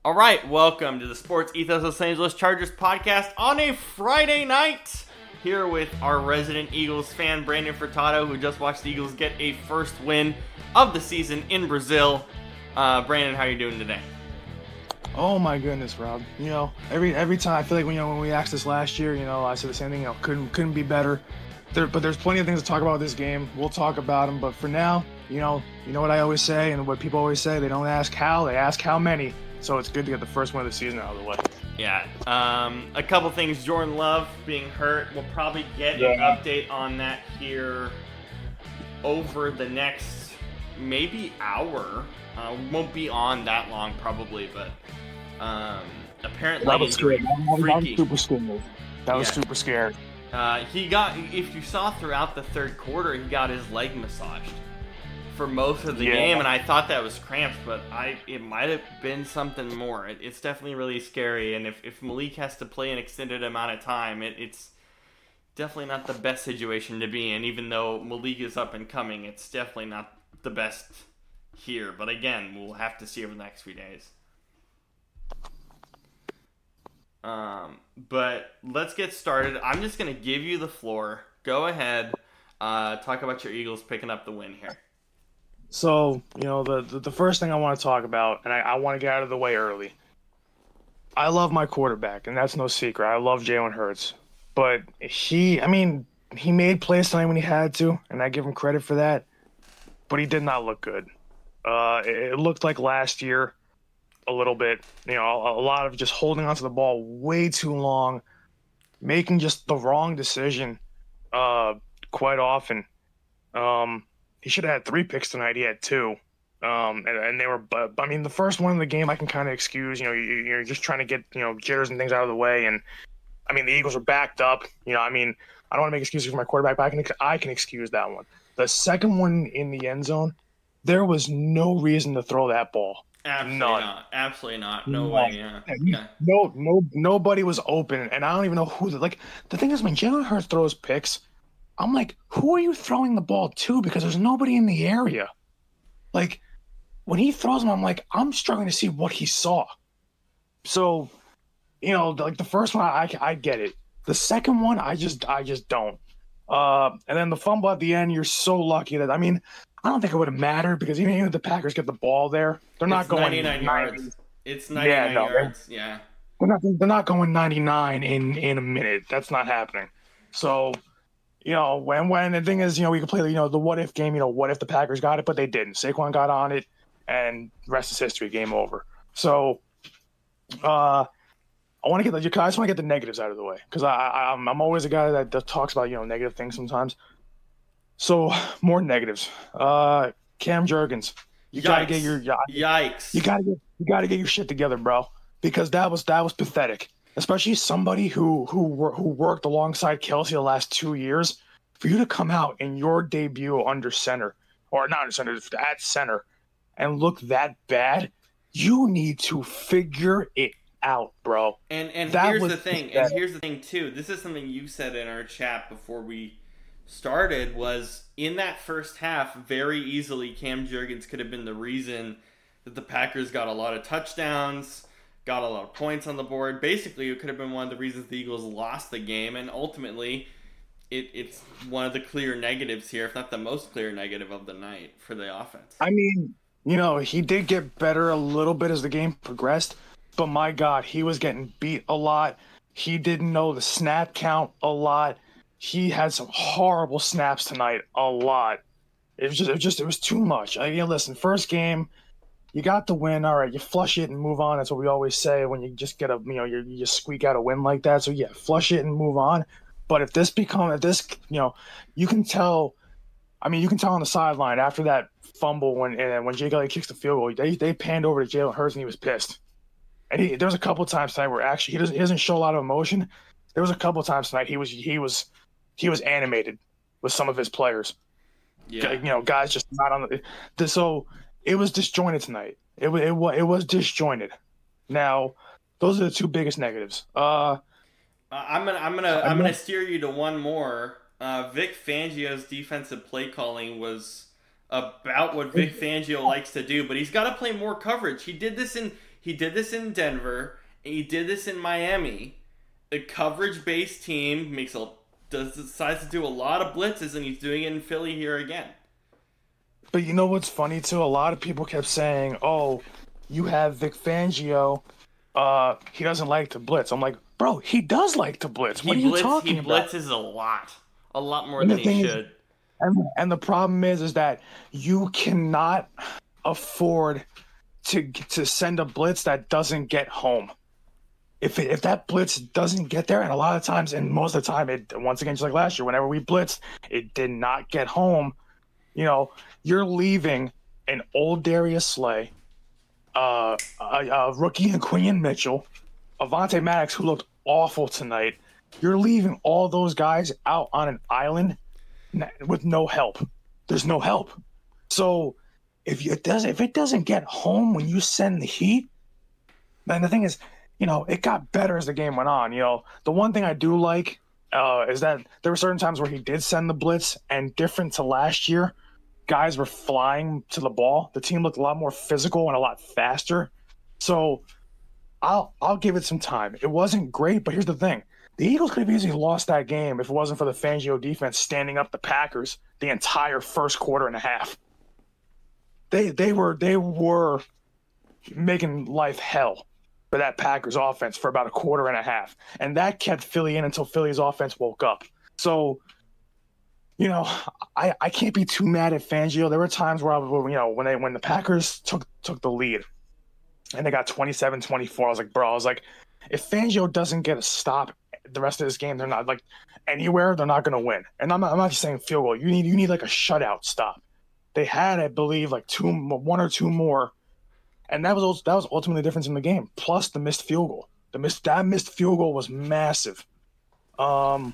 All right, welcome to the Sports Ethos Los Angeles Chargers podcast on a Friday night. Here with our resident Eagles fan, Brandon Furtado, who just watched the Eagles get a first win of the season in Brazil. Brandon, how are you doing today? Oh my goodness, Rob. Every time I feel like when we asked this last year, I said the same thing. Couldn't be better. But there's plenty of things to talk about with this game. We'll talk about them. But for now, you know what I always say and what people always say. They don't ask how, they ask how many. So it's good to get the first one of the season out of the way. Yeah. A couple things. Jordan Love being hurt. We'll probably get an update on that here over the next maybe hour. Won't be on that long probably, but apparently that was scary. Freaky. Super scared. That was super scary. He got, if you saw throughout the third quarter, he got his leg massaged for most of the game, and I thought that was cramps, but it might have been something more. It's definitely really scary, and if Malik has to play an extended amount of time, it's definitely not the best situation to be in. Even though Malik is up and coming, it's definitely not the best here. But again, we'll have to see over the next few days. But let's get started. I'm just going to give you the floor. Go ahead. Talk about your Eagles picking up the win here. So, the first thing I want to talk about, and I want to get out of the way early. I love my quarterback, and that's no secret. I love Jalen Hurts. But he made plays tonight when he had to, and I give him credit for that. But he did not look good. It looked like last year a little bit. A lot of just holding onto the ball way too long, making just the wrong decision quite often. He should have had 3 picks tonight. He had 2. And they were, the first one in the game I can kind of excuse. You're just trying to get, jitters and things out of the way. And, the Eagles are backed up. I don't want to make excuses for my quarterback, but I can excuse that one. The second one in the end zone, there was no reason to throw that ball. Absolutely not. No way. Yeah. Nobody was open, and I don't even know who. The thing is, when Jalen Hurts throws picks, I'm like, who are you throwing the ball to? Because there's nobody in the area. Like, when he throws them, I'm like, I'm struggling to see what he saw. So, the first one, I get it. The second one, I just don't. And then the fumble at the end, you're so lucky that, I don't think it would have mattered because even if the Packers get the ball there, they're not going 99 yards. It's 99 yards. Yeah. They're not going 99 in a minute. That's not happening. So, when the thing is, we can play, the what if game, what if the Packers got it, but they didn't. Saquon got on it, and rest is history, game over. So, I just want to get the negatives out of the way because I'm always a guy that talks about, negative things sometimes. So more negatives. Cam Jurgens, you gotta get your yikes. You gotta get your shit together, bro, because that was pathetic. Especially somebody who worked alongside Kelsey the last 2 years. For you to come out in your debut under center, or not under center, at center, and look that bad, you need to figure it out, bro. And here's the thing. Pathetic. And here's the thing too. This is something you said in our chat before we started, was in that first half, very easily Cam Jurgens could have been the reason that the Packers got a lot of touchdowns, got a lot of points on the board. Basically, it could have been one of the reasons the Eagles lost the game, and ultimately it's one of the clear negatives here, if not the most clear negative of the night for the offense. He did get better a little bit as the game progressed, but my God, he was getting beat a lot. He didn't know the snap count a lot. He had some horrible snaps tonight, a lot. It was too much. Listen, first game, you got the win. All right, you flush it and move on. That's what we always say when you just get you just squeak out a win like that. So yeah, flush it and move on. But you can tell. You can tell on the sideline after that fumble when Jake Elliott kicks the field goal, they panned over to Jalen Hurts and he was pissed. And there was a couple of times tonight where actually he doesn't show a lot of emotion. There was a couple of times tonight he was animated with some of his players. Yeah. Guys just not on the. So it was disjointed tonight. It was disjointed. Now, those are the 2 biggest negatives. I'm gonna steer you to one more. Vic Fangio's defensive play calling was about what Vic Fangio likes to do, but he's got to play more coverage. He did this in He did this in Denver. And he did this in Miami. A coverage-based team decides to do a lot of blitzes, and he's doing it in Philly here again. But you know what's funny too? A lot of people kept saying, "Oh, you have Vic Fangio. He doesn't like to blitz." I'm like, bro, he does like to blitz. What are you talking about? He blitzes a lot more than he should. And the problem is that you cannot afford to send a blitz that doesn't get home. If that blitz doesn't get there, and a lot of times, and most of the time, once again, just like last year, whenever we blitzed, it did not get home. You know, you're leaving an old Darius Slay, a rookie and Quinion Mitchell, Avonte Maddox, who looked awful tonight. You're leaving all those guys out on an island with no help. There's no help. So if it doesn't get home when you send the heat, then the thing is, you know, it got better as the game went on. You know, the one thing I do like is that there were certain times where he did send the blitz, and different to last year, guys were flying to the ball. The team looked a lot more physical and a lot faster. So I'll give it some time. It wasn't great, but here's the thing. The Eagles could have easily lost that game if it wasn't for the Fangio defense standing up the Packers the entire first quarter and a half. They were making life hell for that Packers offense for about a quarter and a half. And that kept Philly in until Philly's offense woke up. So, you know, I can't be too mad at Fangio. There were times where, when the Packers took the lead and they got 27-24, I was like, if Fangio doesn't get a stop the rest of this game, they're not like anywhere, they're not going to win. And I'm not just saying field goal. You need like a shutout stop. They had, I believe, like one or two more. And that was ultimately the difference in the game. Plus the missed field goal. That missed field goal was massive. But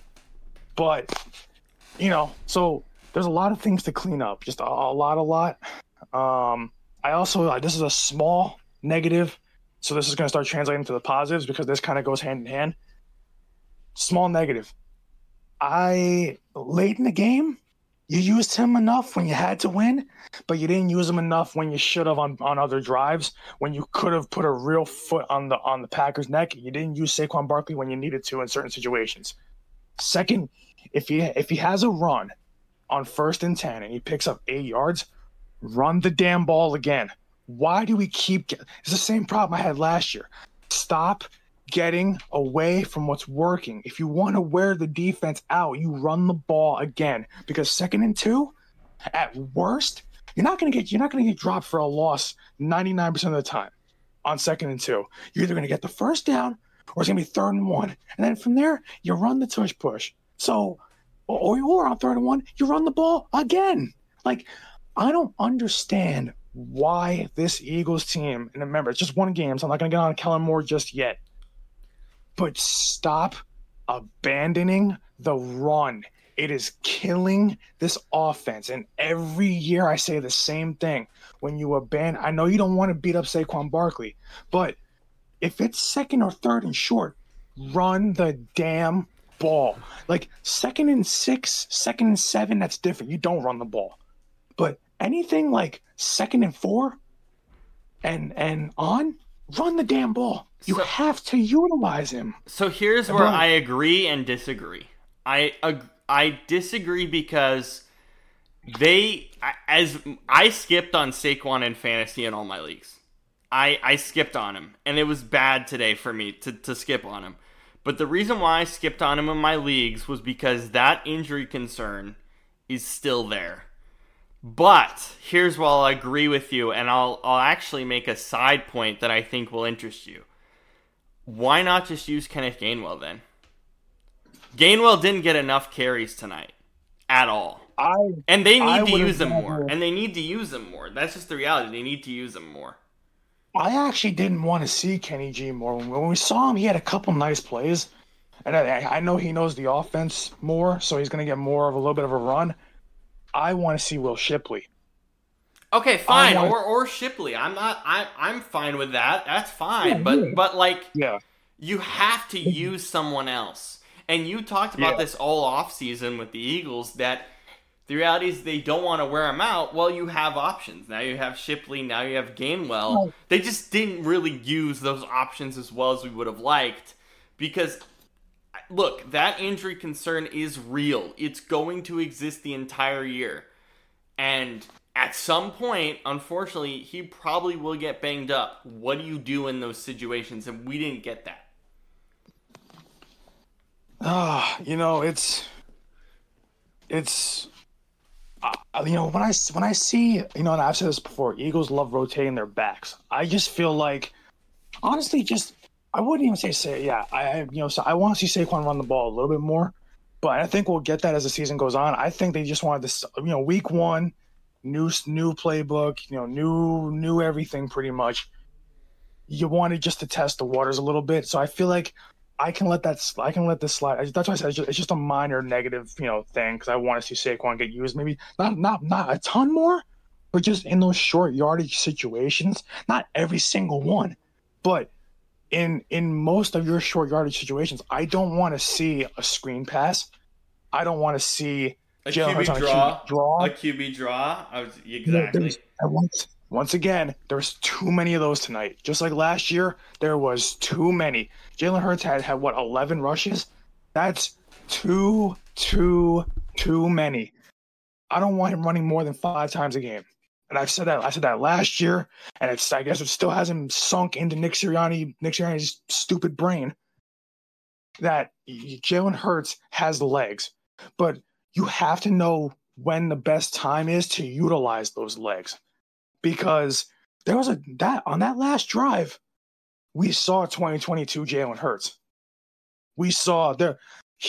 you know, so there's a lot of things to clean up. Just a lot. I also this is a small negative, so this is going to start translating to the positives because this kind of goes hand in hand. Small negative. Late in the game, you used him enough when you had to win, but you didn't use him enough when you should have on other drives, when you could have put a real foot on the Packers' neck. You didn't use Saquon Barkley when you needed to in certain situations. Second, if he has a run on 1st and 10 and he picks up 8 yards, run the damn ball again. Why do we keep – it's the same problem I had last year. Stop getting away from what's working. If you want to wear the defense out, you run the ball again. Because 2nd and 2, at worst, you're not going to get dropped for a loss 99% of the time on 2nd and 2. You're either going to get the first down or it's going to be 3rd and 1. And then from there, you run the tush push. So, or on 3rd and 1, you run the ball again. Like, I don't understand why this Eagles team, and remember, it's just one game, so I'm not going to get on Kellen Moore just yet, but stop abandoning the run. It is killing this offense. And every year I say the same thing. When you abandon, I know you don't want to beat up Saquon Barkley, but if it's 2nd or 3rd and short, run the damn ball. Like 2nd and 6, 2nd and 7, that's different. You don't run the ball. But anything like 2nd and 4 and on, run the damn ball. You have to utilize him. So here's where I agree and disagree. I disagree because I skipped on Saquon in fantasy in all my leagues. I skipped on him, and it was bad today for me to skip on him. But the reason why I skipped on him in my leagues was because that injury concern is still there. But here's where I'll agree with you, and I'll actually make a side point that I think will interest you. Why not just use Kenneth Gainwell then? Gainwell didn't get enough carries tonight at all. And they need to use him more. That's just the reality. They need to use him more. I actually didn't want to see Kenny G more. When we saw him, he had a couple nice plays. And I know he knows the offense more, so he's going to get more of a little bit of a run. I want to see Will Shipley. Okay, fine. Or Shipley. I'm fine with that. That's fine. Yeah, you have to use someone else. And you talked about this all offseason with the Eagles, that The reality is they don't want to wear him out. Well, you have options. Now you have Shipley. Now you have Gainwell. They just didn't really use those options as well as we would have liked. Because, look, that injury concern is real. It's going to exist the entire year. And at some point, unfortunately, he probably will get banged up. What do you do in those situations? And we didn't get that. When I see, and I've said this before, Eagles love rotating their backs. I just feel like, honestly, I wouldn't even say, yeah, so I want to see Saquon run the ball a little bit more, but I think we'll get that as the season goes on. I think they just wanted this, week one, new playbook, new everything pretty much. You wanted just to test the waters a little bit, so I feel like I can let this slide. That's why I said it's just a minor negative, thing, because I want to see Saquon get used. Maybe not a ton more, but just in those short yardage situations. Not every single one, but in most of your short yardage situations, I don't want to see a screen pass. I don't want to see a QB draw. A QB draw. Exactly. Once again, there's too many of those tonight. Just like last year, there was too many. Jalen Hurts had 11 rushes? That's too many. I don't want him running more than 5 times a game. And I've said that. I said that last year, and I guess it still hasn't sunk into Nick Sirianni's stupid brain that Jalen Hurts has the legs. But you have to know when the best time is to utilize those legs. Because there was on that last drive, we saw 2022 Jalen Hurts. We saw what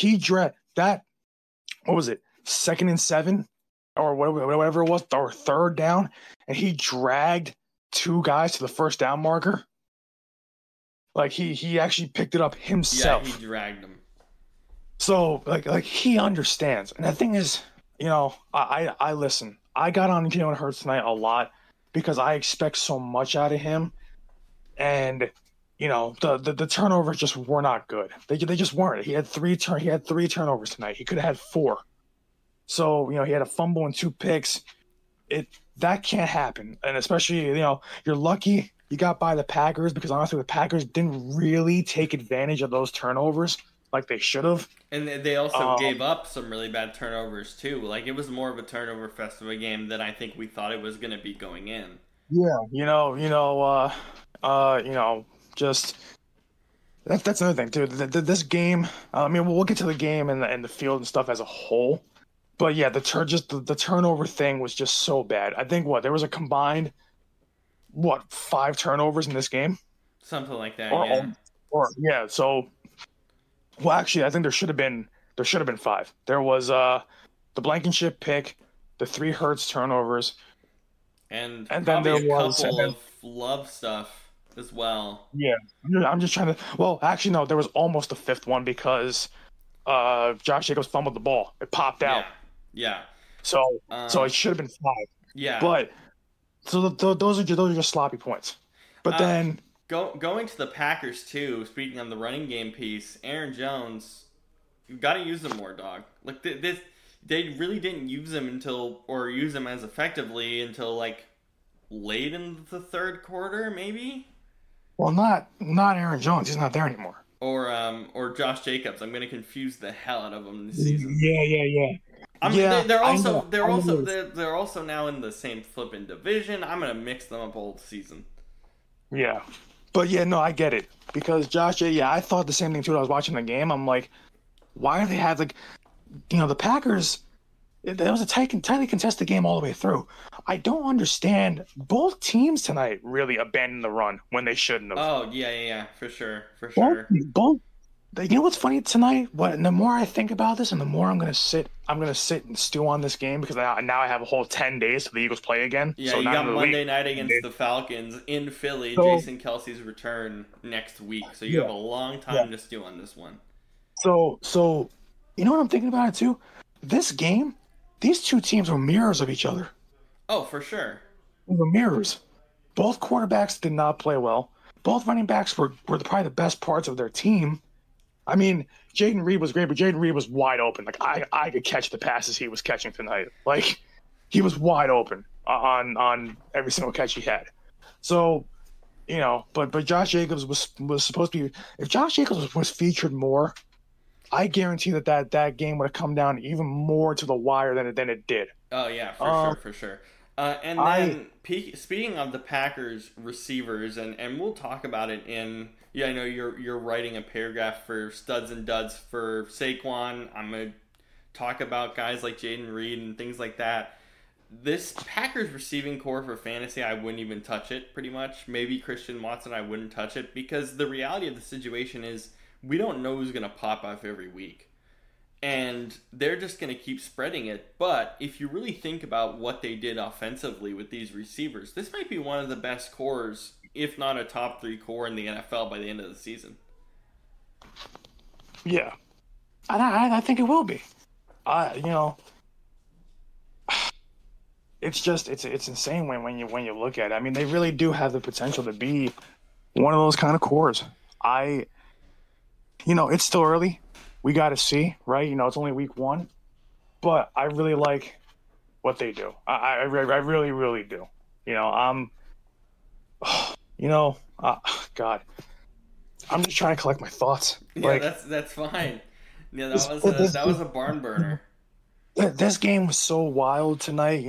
was it, 2nd and 7 or whatever it was, or 3rd down, and he dragged 2 guys to the first down marker. Like he actually picked it up himself. Yeah, he dragged them. So like he understands. And the thing is, I listen. I got on Jalen Hurts tonight a lot, because I expect so much out of him, and the turnovers just were not good. They just weren't. He had 3 turnovers tonight. He could have had 4. So he had a fumble and 2 picks. That can't happen, and especially you're lucky you got by the Packers, because honestly the Packers didn't really take advantage of those turnovers like they should have. And they also gave up some really bad turnovers too. Like, it was more of a turnover fest of a game than I think we thought it was going to be going in. Yeah, just that's another thing too. This game, we'll get to the game and the field and stuff as a whole, but yeah, the turnover thing was just so bad. I think there was a combined 5 turnovers in this game, something like that. So. Well, actually, I think there should have been 5. There was the Blankenship pick, the 3 Hurts turnovers, and then there was a couple of Love stuff as well. Yeah, I'm just trying to. Well, actually, no, there was almost a 5th one because Josh Jacobs fumbled the ball. It popped out. Yeah. So it should have been 5. Yeah. But so those are just sloppy points. But then. Going to the Packers, too, speaking on the running game piece, Aaron Jones, you've got to use him more, dog. Like, they really didn't use him use him as effectively until, like, late in the 3rd quarter, maybe? Well, not Aaron Jones. He's not there anymore. Or Josh Jacobs. I'm going to confuse the hell out of him this season. Yeah. They're also now in the same flipping division. I'm going to mix them up all season. Yeah. But yeah, no, I get it. Because Josh, I thought the same thing too when I was watching the game. I'm like, why do they have the Packers? It was a tightly contested game all the way through. I don't understand. Both teams tonight really abandoned the run when they shouldn't have. Oh yeah, for sure. Both. You know what's funny tonight? The more I think about this, and the more I'm gonna sit and stew on this game, because now I have a whole 10 days till the Eagles play again. Yeah, so you got Monday night against the Falcons in Philly. Jason Kelce's return next week, so you have a long time to stew on this one. So you know what I'm thinking about it too? This game, these 2 teams were mirrors of each other. Oh, for sure. They were mirrors. Both quarterbacks did not play well. Both running backs were probably the best parts of their team. I mean, Jaden Reed was great, but Jaden Reed was wide open. Like I could catch the passes he was catching tonight. Like he was wide open on every single catch he had. So, but Josh Jacobs was supposed to be. If Josh Jacobs was featured more, I guarantee that game would have come down even more to the wire than it did. Oh yeah, for sure. And then speaking of the Packers receivers, and we'll talk about it in. Yeah, I know you're writing a paragraph for studs and duds for Saquon. I'm gonna talk about guys like Jaden Reed and things like that. This Packers receiving core for fantasy, I wouldn't even touch it. Pretty much, maybe Christian Watson, I wouldn't touch it because the reality of the situation is we don't know who's gonna pop off every week. And they're just going to keep spreading it. But if you really think about what they did offensively with these receivers, this might be one of the best cores, if not a top 3 core in the NFL by the end of the season. Yeah. I think it will be. It's just it's insane when you look at it. I mean, they really do have the potential to be one of those kind of cores. It's still early. We got to see, right? It's only week 1, but I really like what they do. I really, really do. God, I'm just trying to collect my thoughts. Yeah, that's fine. Yeah, that was a barn burner. This game was so wild tonight.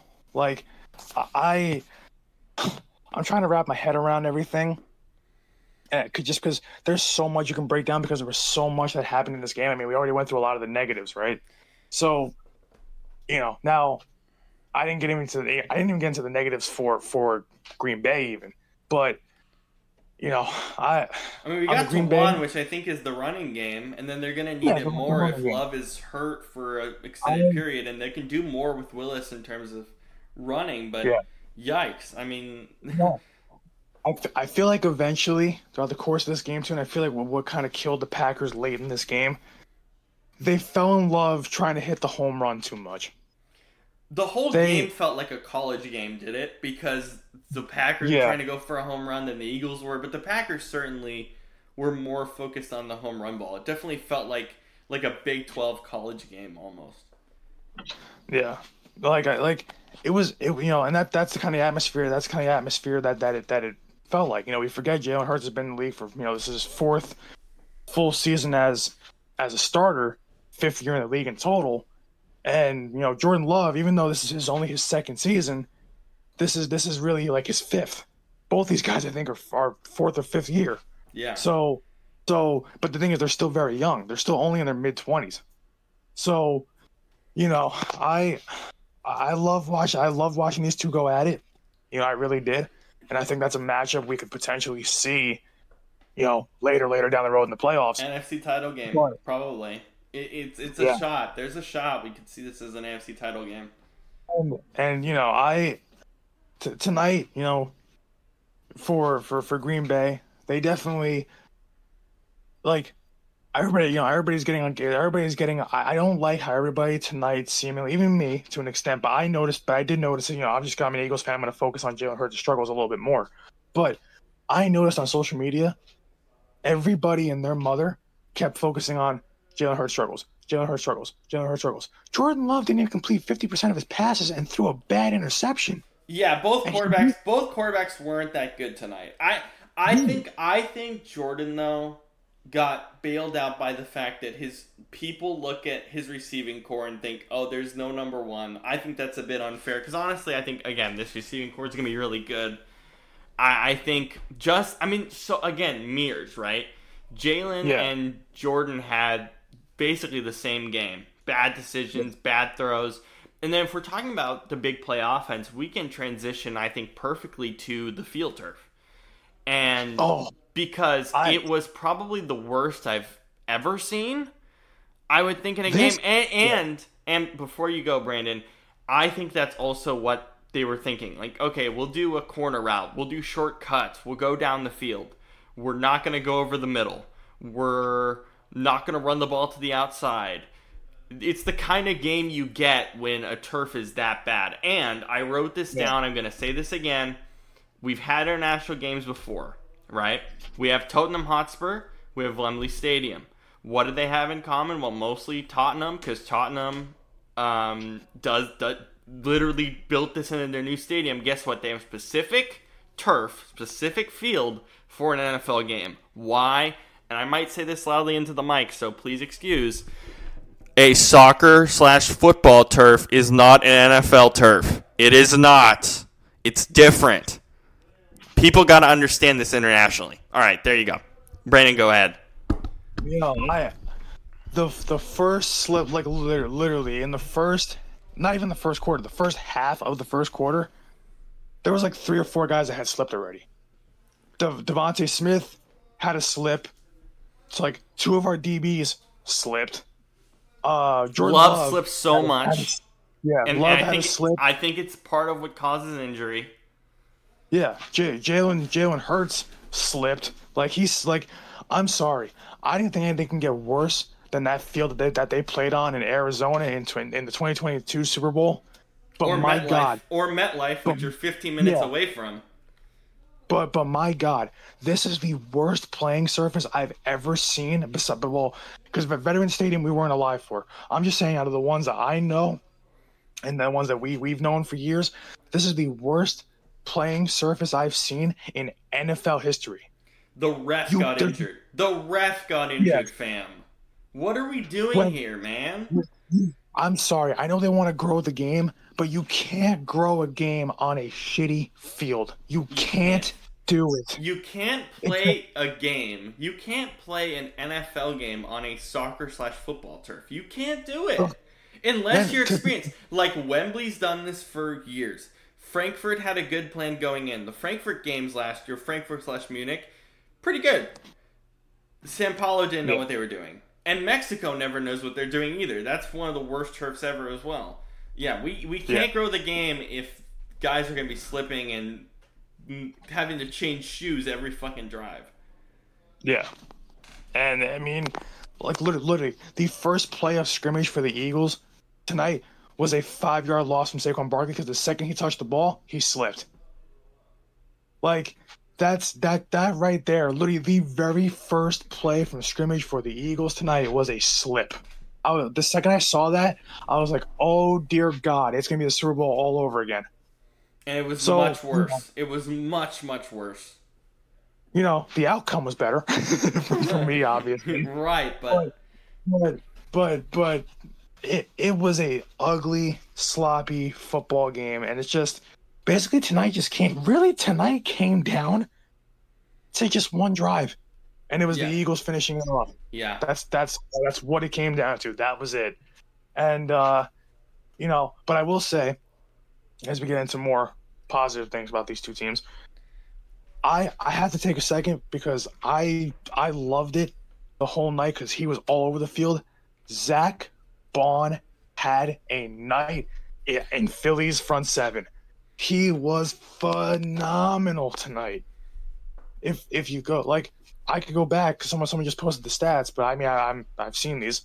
I'm trying to wrap my head around everything. Just because there's so much you can break down because there was so much that happened in this game. I mean, we already went through a lot of the negatives, right? So, now I didn't even get into the negatives for Green Bay even, but we got to one, which I think is the running game, and then they're going to need it more if Love is hurt for an extended period, and they can do more with Willis in terms of running, but yikes. I mean... Yeah. I feel like eventually, throughout the course of this game too, and I feel like what kind of killed the Packers late in this game, they fell in love trying to hit the home run too much. The whole game felt like a college game, did it? Because the Packers were trying to go for a home run than the Eagles were, but the Packers certainly were more focused on the home run ball. It definitely felt like a Big 12 college game almost. Yeah, it was, and that's the kind of atmosphere. That's the kind of atmosphere that it felt like. We forget Jalen Hurts has been in the league for this is his 4th full season as a starter, 5th year in the league in total. And Jordan Love, even though this is only his 2nd season, this is really like his 5th. Both these guys I think are 4th or 5th year. Yeah. So but the thing is they're still very young. They're still only in their mid-20s. So, I love watching these two go at it. I really did. And I think that's a matchup we could potentially see, later down the road in the playoffs. NFC title game, probably. It's a shot. There's a shot. We could see this as an NFC title game. And tonight, for Green Bay, they definitely everybody's getting. I don't like how everybody tonight seemingly, even me to an extent, but I did notice it. I'm an Eagles fan. I'm going to focus on Jalen Hurts' struggles a little bit more. But I noticed on social media, everybody and their mother kept focusing on Jalen Hurts struggles. Jalen Hurts struggles. Jalen Hurts struggles. Jordan Love didn't even complete 50% of his passes and threw a bad interception. Yeah, both quarterbacks weren't that good tonight. I think Jordan though got bailed out by the fact that his people look at his receiving core and think, oh, there's no number 1. I think that's a bit unfair because honestly, I think again this receiving core is gonna be really good. I think mirrors, right? Jalen and Jordan had basically the same game. Bad decisions, bad throws. And then if we're talking about the big play offense, we can transition, I think, perfectly to the field turf. And because it was probably the worst I've ever seen, I would think in a game. And before you go, Brandon, I think that's also what they were thinking. Like, okay, we'll do a corner route. We'll do short cuts. We'll go down the field. We're not going to go over the middle. We're not going to run the ball to the outside. It's the kind of game you get when a turf is that bad. And I wrote this down. I'm going to say this again. We've had international games before, right? We have Tottenham Hotspur. We have Wembley Stadium. What do they have in common? Well, mostly Tottenham, because Tottenham does literally built this into their new stadium. Guess what? They have specific turf, specific field for an NFL game. Why? And I might say this loudly into the mic, so please excuse. A soccer/football turf is not an NFL turf. It is not. It's different. People got to understand this internationally. All right, there you go. Brandon, go ahead. The first slip, like literally in the first, not even the first quarter, the first half of the first quarter, there was like 3 or 4 guys that had slipped already. Devontae Smith had a slip. It's like 2 of our DBs slipped. Jordan Love slipped so much. And Love had a slip. I think it's part of what causes injury. Yeah, Jalen Hurts slipped. Like he's like, I'm sorry, I didn't think anything can get worse than that field that they played on in Arizona in the 2022 Super Bowl. But or my MetLife, God, or MetLife, which you're 15 minutes away from. But my God, this is the worst playing surface I've ever seen. Because Veterans Stadium we weren't alive for. I'm just saying, out of the ones that I know, and the ones that we've known for years, this is the worst playing surface I've seen in NFL history. The ref got injured. The ref got injured, fam. What are we doing here, man? I'm sorry. I know they want to grow the game, but you can't grow a game on a shitty field. You can't do it. You can't play a game. You can't play an NFL game on a soccer/football turf. You can't do it. Unless you're experienced. Like Wembley's done this for years. Frankfurt had a good plan going in. The Frankfurt games last year, Frankfurt/Munich, pretty good. Sao Paulo didn't know what they were doing. And Mexico never knows what they're doing either. That's one of the worst turfs ever as well. Yeah, we can't grow the game if guys are going to be slipping and having to change shoes every fucking drive. Yeah. And, I mean, like, literally, the first playoff scrimmage for the Eagles tonight was a 5-yard loss from Saquon Barkley because the second he touched the ball, he slipped. Like, that right there, literally the very first play from scrimmage for the Eagles tonight was a slip. The second I saw that, I was like, oh, dear God, it's going to be the Super Bowl all over again. And it was much worse. It was much, much worse. You know, the outcome was better for me, obviously. Right, but it was a ugly, sloppy football game, and it's just basically tonight came down to just one drive, and it was the Eagles finishing it off. Yeah, that's what it came down to. That was it, and you know, but I will say, as we get into more positive things about these two teams, I have to take a second because I loved it the whole night because he was all over the field. Zach Bond had a night in Philly's front seven. He was phenomenal tonight. If you go, like, I could go back because someone just posted the stats, but I mean I've seen these.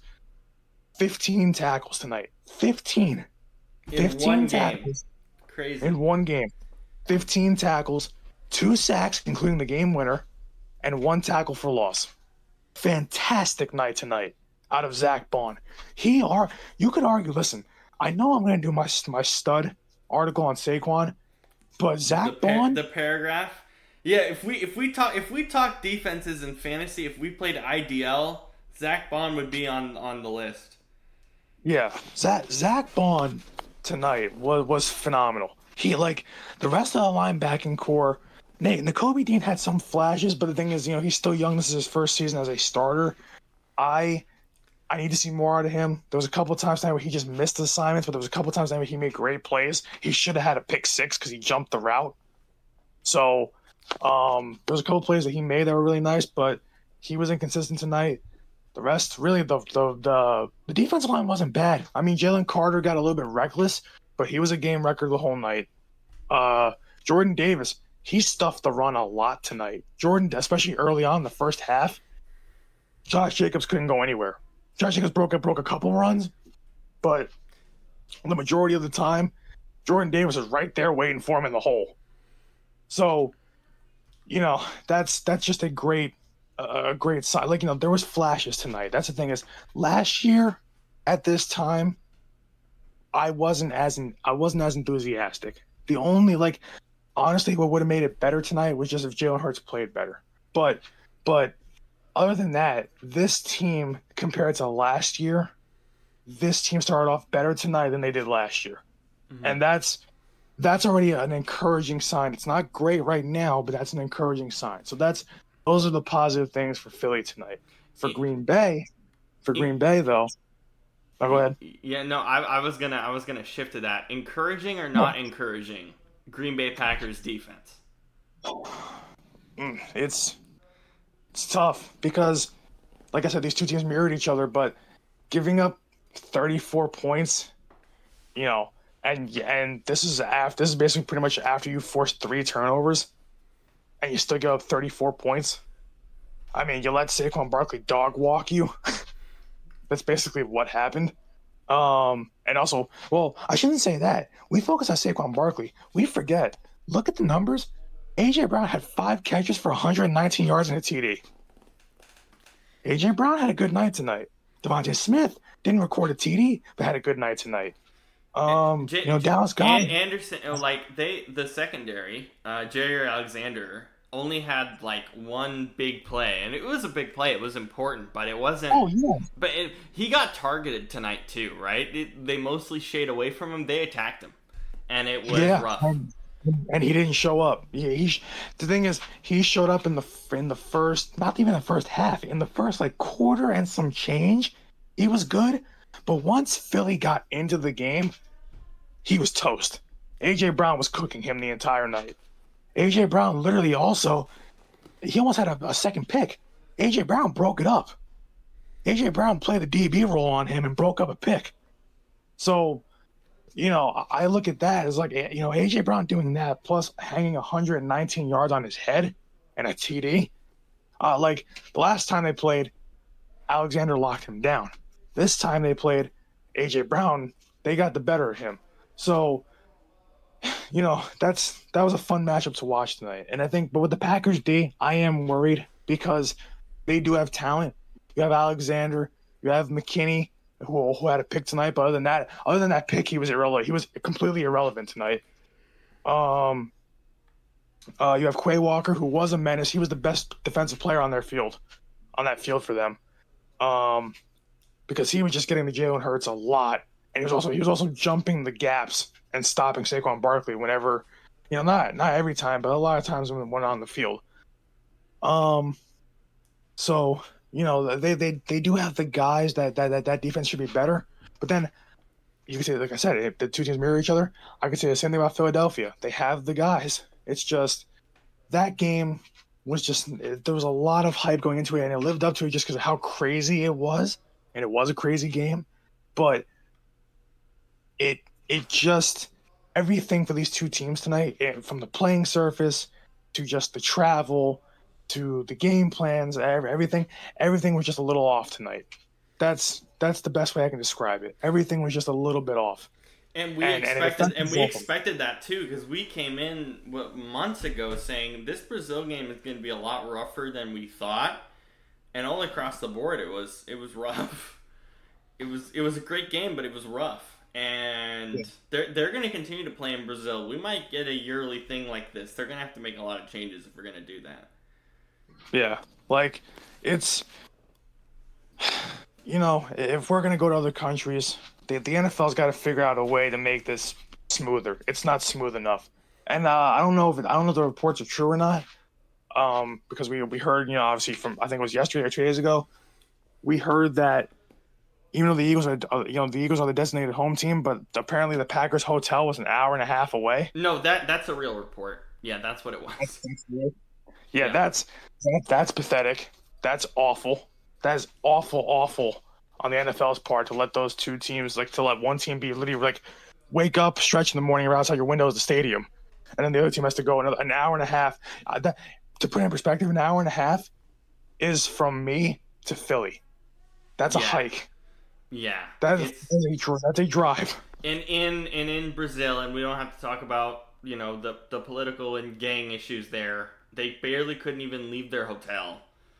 15 tackles tonight. 15 tackles. Crazy. In one game. 15 tackles, 2 sacks, including the game winner, and 1 tackle for loss. Fantastic night tonight out of Zach Bond. You could argue, listen, I know I'm going to do my stud article on Saquon, but Zach Bond, the paragraph. Yeah, if we talk defenses in fantasy, if we played IDL, Zach Bond would be on the list. Yeah, Zach Bond tonight was phenomenal. He, like, the rest of the linebacking core, Nakobe Dean had some flashes, but the thing is, you know, he's still young. This is his first season as a starter. I need to see more out of him. There was a couple of times tonight where he just missed assignments, but there was a couple of times tonight where he made great plays. He should have had a pick 6 because he jumped the route. So there was a couple of plays that he made that were really nice, but he was inconsistent tonight. The rest, really, the defensive line wasn't bad. I mean, Jalen Carter got a little bit reckless, but he was a game record the whole night. Jordan Davis, he stuffed the run a lot tonight. Jordan, especially early on in the first half, Josh Jacobs couldn't go anywhere. Josh Jacobs broke a couple runs, but the majority of the time, Jordan Davis was right there waiting for him in the hole. So, you know, that's just a great a great sign. Like, there was flashes tonight. That's the thing is, last year at this time, I wasn't as enthusiastic. The only like honestly, what would have made it better tonight was just if Jalen Hurts played better. But other than that, this team compared to last year, this team started off better tonight than they did last year, and that's already an encouraging sign. It's not great right now, but that's an encouraging sign. So those are the positive things for Philly tonight. For Green Bay though. Oh, go ahead. Yeah, no, I was gonna shift to that. Encouraging or not encouraging? Green Bay Packers defense. It's tough because, like I said, these two teams mirrored each other, but giving up 34 points, and this is basically pretty much after you force 3 turnovers, and you still give up 34 points. I mean, you let Saquon Barkley dog walk you. That's basically what happened. And also, well, I shouldn't say that. We focus on Saquon Barkley. We forget. Look at the numbers. A.J. Brown had 5 catches for 119 yards and a TD. A.J. Brown had a good night tonight. Devontae Smith didn't record a TD, but had a good night tonight. Dallas Goedert. Anderson, the secondary, Jair Alexander, only had like one big play, and it was a big play. It was important, but it wasn't. Oh yeah. But he got targeted tonight too, right? They mostly stayed away from him. They attacked him, and it was rough. And he didn't show up. The thing is, he showed up in the first, not even the first half, in the first like quarter and some change. He was good, but once Philly got into the game, he was toast. A.J. Brown was cooking him the entire night. A.J. Brown literally he almost had a second pick. A.J. Brown broke it up. A.J. Brown played the DB role on him and broke up a pick. So, I look at that as like, A.J. Brown doing that plus hanging 119 yards on his head and a TD. Like the last time they played, Alexander locked him down. This time they played A.J. Brown, they got the better of him. So, that was a fun matchup to watch tonight. And I think, but with the Packers D, I am worried because they do have talent. You have Alexander, you have McKinney, who had a pick tonight. But other than that pick, he was irrelevant. He was completely irrelevant tonight. You have Quay Walker, who was a menace. He was the best defensive player on that field for them. Because he was just getting to Jalen Hurts a lot, and he was also jumping the gaps and stopping Saquon Barkley whenever, not every time, but a lot of times when on the field. So they do have the guys that defense should be better, but then you can say, like I said, if the two teams mirror each other, I could say the same thing about Philadelphia. They have the guys. It's just that game was there was a lot of hype going into it, and it lived up to it just because of how crazy it was, and it was a crazy game, but it just everything for these two teams tonight, from the playing surface to just the travel to the game plans, everything was just a little off tonight. That's the best way I can describe it. Everything was just a little bit off. And we expected that too, because we came in months ago saying this Brazil game is going to be a lot rougher than we thought, and all across the board it was rough. It was a great game, but it was rough. And they're going to continue to play in Brazil. We might get a yearly thing like this. They're going to have to make a lot of changes if we're going to do that. Yeah, like it's if we're going to go to other countries, the NFL's got to figure out a way to make this smoother. It's not smooth enough. And I don't know if the reports are true or not. Because we heard, obviously from, I think it was yesterday or 2 days ago, we heard that even though the Eagles are, the designated home team, but apparently the Packers hotel was an hour and a half away. No, that's a real report. Yeah, that's what it was. Yeah, that's pathetic. That's awful. That is awful on the NFL's part to let those two teams, to let one team be literally wake up, stretch in the morning, right outside your window is the stadium, and then the other team has to go an hour and a half. To put it in perspective, an hour and a half is from me to Philly. That's a hike. Yeah, that's a drive. And in Brazil, and we don't have to talk about the political and gang issues there. They barely couldn't even leave their hotel.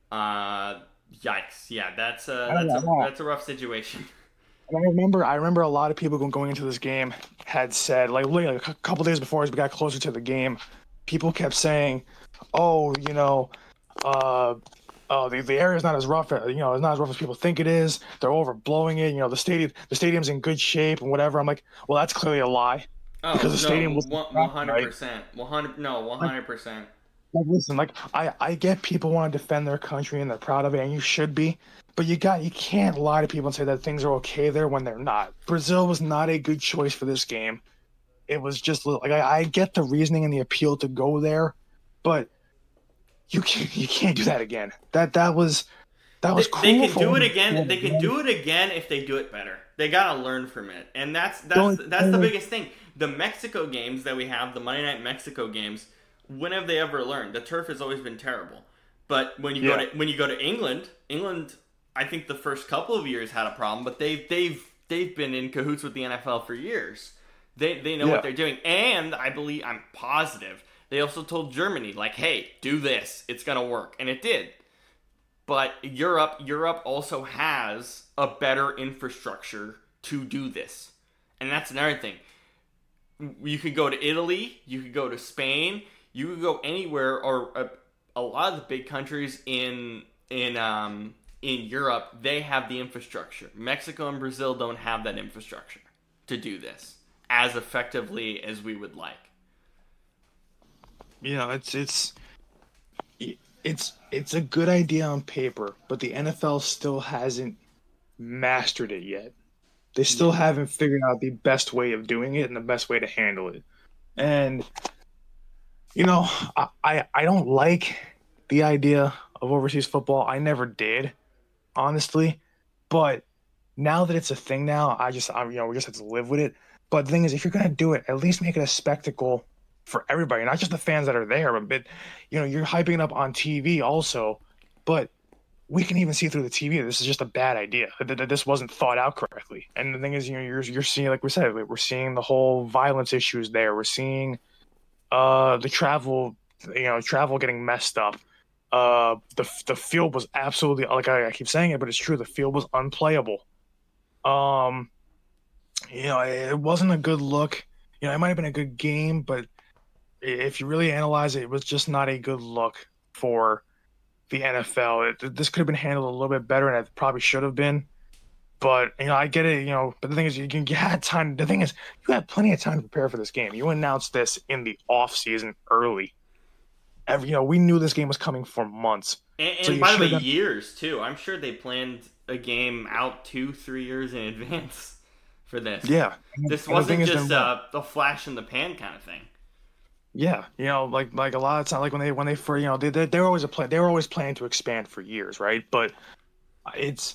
Yikes! Yeah, I that's a rough situation. I remember a lot of people going into this game had said, like, literally a couple days before as we got closer to the game, people kept saying, "Oh, uh, the area is not as rough, it's not as rough as people think it is. They're overblowing it. The stadium's in good shape and whatever." I'm like, well, that's clearly a lie because Oh the stadium no, was one hundred right. percent, 100 no, one Like, hundred percent. listen, like I get people want to defend their country and they're proud of it, and you should be. But you can't lie to people and say that things are okay there when they're not. Brazil was not a good choice for this game. It was just like I get the reasoning and the appeal to go there, but you can't do that again. That was They cool can for do it when again. They can do it again if they do it better. They gotta learn from it, and that's the only biggest thing. The Mexico games that we have, the Monday Night Mexico games, when have they ever learned? The turf has always been terrible. But when you go to England, I think the first couple of years had a problem, but they've been in cahoots with the NFL for years. They know what they're doing, and I'm positive they also told Germany, like, hey, do this, it's gonna work, and it did. But Europe also has a better infrastructure to do this. And that's another thing. You could go to Italy, you could go to Spain, you could go anywhere, or a lot of the big countries in Europe, they have the infrastructure. Mexico and Brazil don't have that infrastructure to do this as effectively as we would like. It's a good idea on paper, but the NFL still hasn't mastered it yet. They still haven't figured out the best way of doing it and the best way to handle it. And I don't like the idea of overseas football. I never did, honestly. But now that it's a thing now, we just have to live with it. But the thing is, if you're gonna do it, at least make it a spectacle for everybody, not just the fans that are there, but you're hyping it up on TV also. But we can even see through the TV this is just a bad idea. That this wasn't thought out correctly. And the thing is, you're seeing, like we said, we're seeing the whole violence issues there. We're seeing the travel getting messed up. The field was absolutely, like I keep saying it, but it's true. The field was unplayable. It wasn't a good look. It might have been a good game, but if you really analyze it, it was just not a good look for the NFL. This could have been handled a little bit better, and it probably should have been. But I get it. But the thing is, you had time. The thing is, you had plenty of time to prepare for this game. You announced this in the off season early. We knew this game was coming for months. And so by the way, years too. I'm sure they planned a game out 2-3 years in advance for this. Yeah, this wasn't just a flash in the pan kind of thing. Yeah, like a lot of times, like when they for they were always they were always planning to expand for years, right? But it's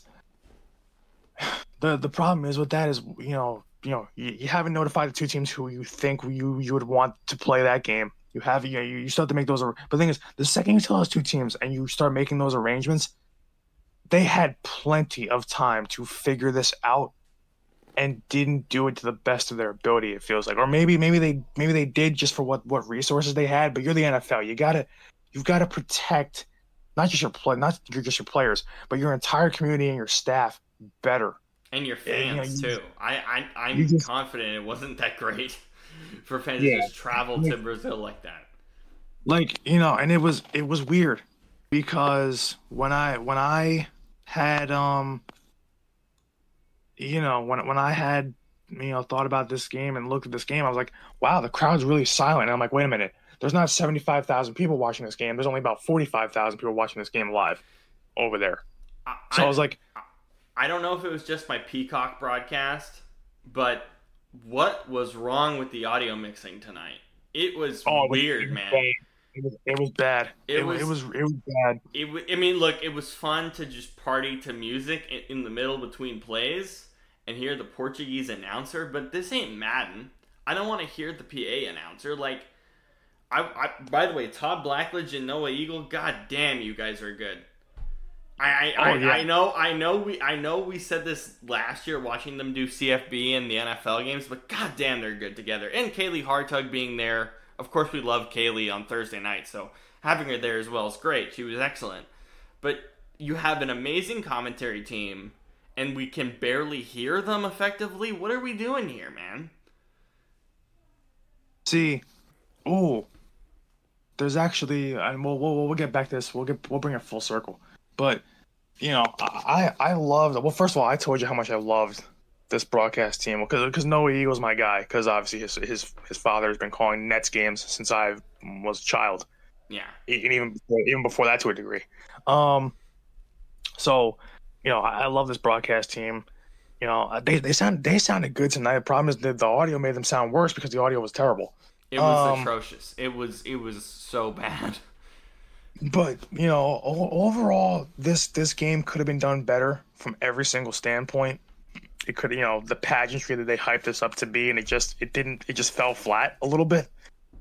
the problem is with that is you haven't notified the two teams who you think you would want to play that game. You have you start to make those. But the thing is, the second you tell those two teams and you start making those arrangements, they had plenty of time to figure this out and didn't do it to the best of their ability. It feels like, or maybe they did just for what resources they had. But you're the NFL. You've got to protect not just your players, but your entire community and your staff better. And your fans too. I'm confident it wasn't that great for fans to just travel to Brazil like that. And it was weird because when I had when I had thought about this game and looked at this game, I was like, wow, the crowd's really silent. And I'm like, wait a minute, there's not 75,000 people watching this game. There's only about 45,000 people watching this game live over there. I was like, I don't know if it was just my Peacock broadcast, but what was wrong with the audio mixing tonight? It was weird, man. It was bad. It was bad. Look, it was fun to just party to music in the middle between plays and hear the Portuguese announcer, but this ain't Madden. I don't want to hear the PA announcer. Like, by the way, Todd Blackledge and Noah Eagle, god damn, you guys are good. I know we said this last year watching them do CFB and the NFL games, but god damn, they're good together. And Kaylee Hartug being there. Of course, we love Kaylee on Thursday night, so having her there as well is great. She was excellent. but you have an amazing commentary team, and we can barely hear them effectively. What are we doing here, man? See, there's actually, and we'll get back to this. We'll bring it full circle. But I loved. Well, first of all, I told you how much I loved this broadcast team because Noah Eagle's my guy. Because obviously his father has been calling Nets games since I was a child. Yeah, and even before that to a degree. So, I love this broadcast team. They sounded good tonight. The problem is that the audio made them sound worse because the audio was terrible. It was atrocious. It was so bad. But overall, this game could have been done better from every single standpoint. It could, the pageantry that they hyped this up to be, and it just fell flat a little bit.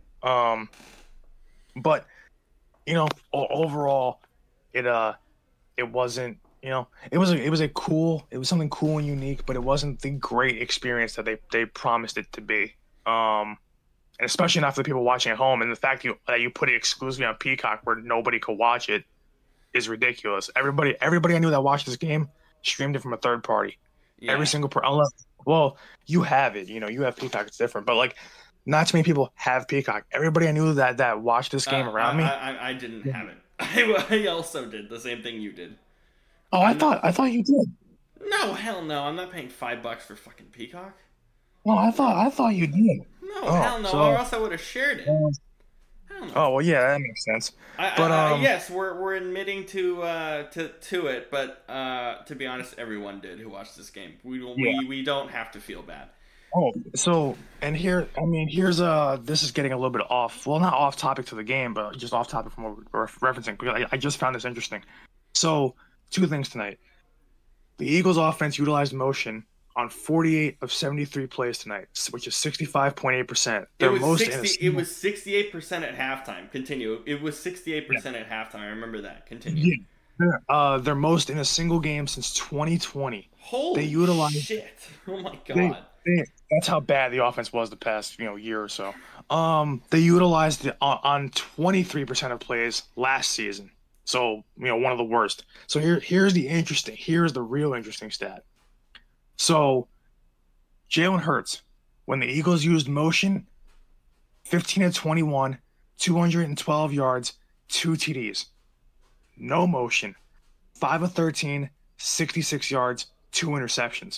But overall, it wasn't. It was something cool and unique, but it wasn't the great experience that they promised it to be. And especially not for the people watching at home. And the fact that you put it exclusively on Peacock where nobody could watch it is ridiculous. Everybody I knew that watched this game streamed it from a third party. Yeah. Every single well, you have it. You have Peacock. It's different, but like, not too many people have Peacock. Everybody I knew that watched this game around me. I didn't have it. I also did the same thing you did. Oh, I thought you did. No, hell no. I'm not paying $5 for fucking Peacock. No, I thought you did. No, hell no. Or else I would have shared it. Hell no. Oh well, yeah, that makes sense. Yes, we're admitting to it, but to be honest, everyone did who watched this game. We don't have to feel bad. Oh, so and here's this is getting a little bit off. Well, not off topic to the game, but just off topic from what we're referencing. I just found this interesting. So, two things tonight. The Eagles' offense utilized motion on 48 of 73 plays tonight, which is 65.8%. It was 68% at halftime. Continue. It was 68% at halftime. I remember that. Continue. Yeah. They're most in a single game since 2020. Holy shit! Oh my god. That's how bad the offense was the past year or so. They utilized it on 23% of plays last season. So one of the worst. So here's the real interesting stat. So Jalen Hurts, when the Eagles used motion, 15 of 21, 212 yards, 2 TDs. No motion, 5 of 13, 66 yards, 2 interceptions.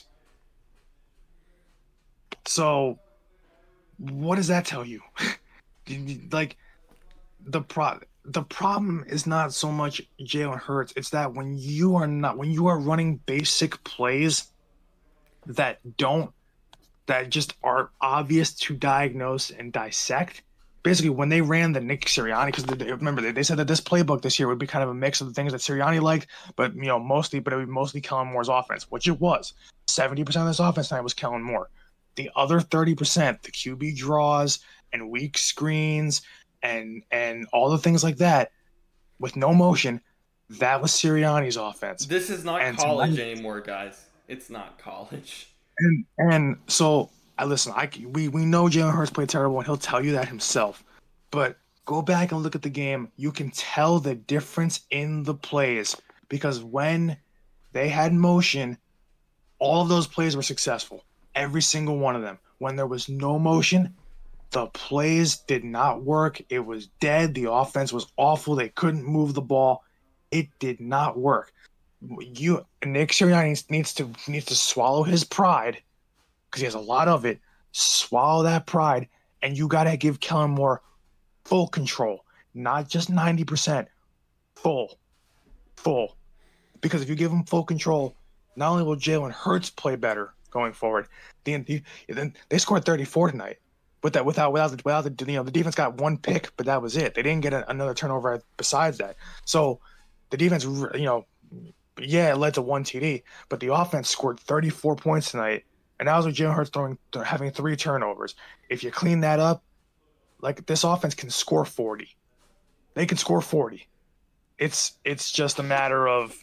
So, what does that tell you? Like, the problem is not so much Jalen Hurts. It's that when you are running basic plays that just are obvious to diagnose and dissect. Basically, when they ran the Nick Sirianni, because remember they said that this playbook this year would be kind of a mix of the things that Sirianni liked, but it would be mostly Kellen Moore's offense, which it was. 70% of this offense tonight was Kellen Moore. The other 30%, the QB draws and weak screens and all the things like that, with no motion, that was Sirianni's offense. This is not college anymore, guys. It's not college. And so we know Jalen Hurts played terrible, and he'll tell you that himself. But go back and look at the game. You can tell the difference in the plays because when they had motion, all of those plays were successful. Every single one of them. When there was no motion, the plays did not work. It was dead. The offense was awful. They couldn't move the ball. It did not work. Nick Sirianni needs to swallow his pride because he has a lot of it. Swallow that pride, and you got to give Kellen Moore full control, not just 90%, full. Because if you give him full control, not only will Jalen Hurts play better going forward, then they scored 34 tonight. Without the defense got one pick, but that was it. They didn't get another turnover besides that. So the defense, it led to one TD, but the offense scored 34 points tonight, and that was with Jalen Hurts having 3 turnovers. If you clean that up, like this offense can score 40. They can score 40. It's just a matter of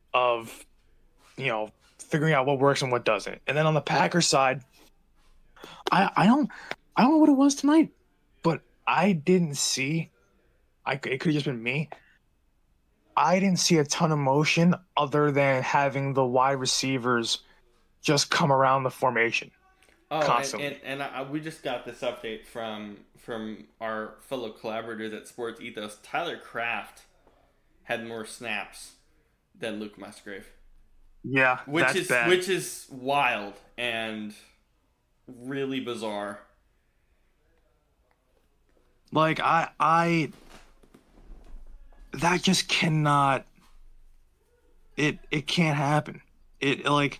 figuring out what works and what doesn't. And then on the Packers side, I don't know what it was tonight, but I didn't see. It could have just been me. I didn't see a ton of motion other than having the wide receivers just come around the formation Oh, constantly. we just got this update from our fellow collaborators at Sports Ethos. Tyler Kraft had more snaps than Luke Musgrave, Yeah, which that's is bad. which is wild and really bizarre. Like that just cannot. It can't happen. It like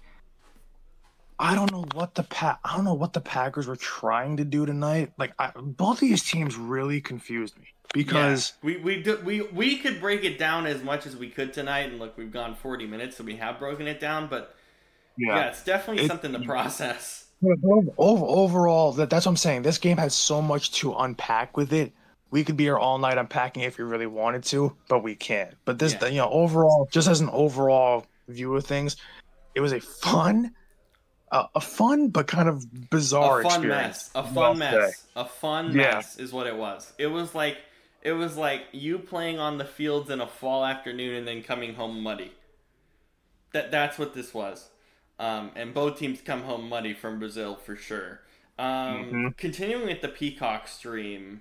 I don't know what the Packers were trying to do tonight. Like both of these teams really confused me Yeah, because we could break it down as much as we could tonight, and look, we've gone 40 minutes, so we have broken it down. But yeah, yeah, it's definitely it something to process. overall that's what I'm saying. This game has so much to unpack with it. We could be here all night unpacking if we really wanted to, but we can't. But this, Yeah, overall, just as an overall view of things, it was a fun but kind of a bizarre fun experience. mess, a I'll fun say. mess, a fun Yeah, mess is what it was. It was like you playing on the fields in a fall afternoon and then coming home muddy. That's what this was. And both teams come home muddy from Brazil for sure. hmm Continuing with the Peacock stream,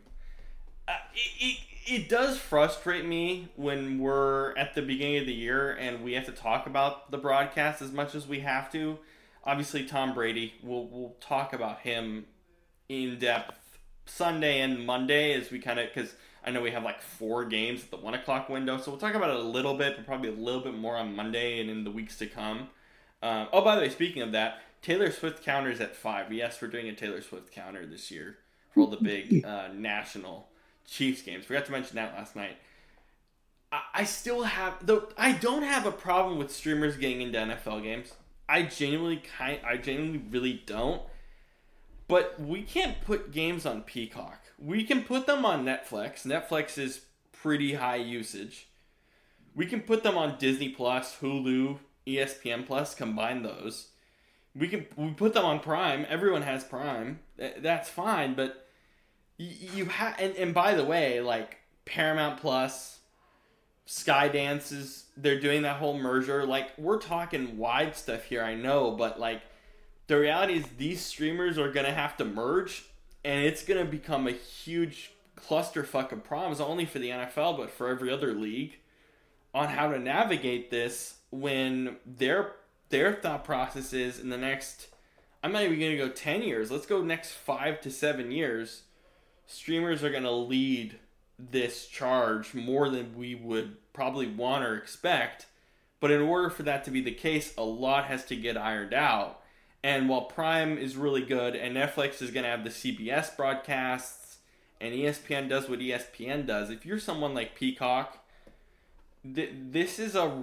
it does frustrate me when we're at the beginning of the year and we have to talk about the broadcast as much as we have to. Obviously, Tom Brady. We'll talk about him in depth Sunday and Monday as we kind of, because I know we have like 4 games at the 1 o'clock window, so we'll talk about it a little bit, but probably a little bit more on Monday and in the weeks to come. Oh, by the way, speaking of that, Taylor Swift counters at 5. Yes, we're doing a Taylor Swift counter this year for all the big national Chiefs games. Forgot to mention that last night. I still have though. I don't have a problem with streamers getting into NFL games. I genuinely really don't. But we can't put games on Peacock. We can put them on Netflix. Netflix is pretty high usage. We can put them on Disney Plus, Hulu, ESPN Plus. Combine those. We put them on Prime. Everyone has Prime. That's fine. But you have and by the way, like Paramount Plus, Skydance is they're doing that whole merger. Like we're talking wide stuff here, I know, but like the reality is these streamers are gonna have to merge, and it's gonna become a huge clusterfuck of problems, not only for the NFL but for every other league, on how to navigate this when their thought process is in the next. I'm not even gonna go 10 years. Let's go next 5 to 7 years. Streamers are gonna lead this charge more than we would probably want or expect. But in order for that to be the case, a lot has to get ironed out. And while Prime is really good and Netflix is going to have the CBS broadcasts and ESPN does what ESPN does, if you're someone like Peacock, this is a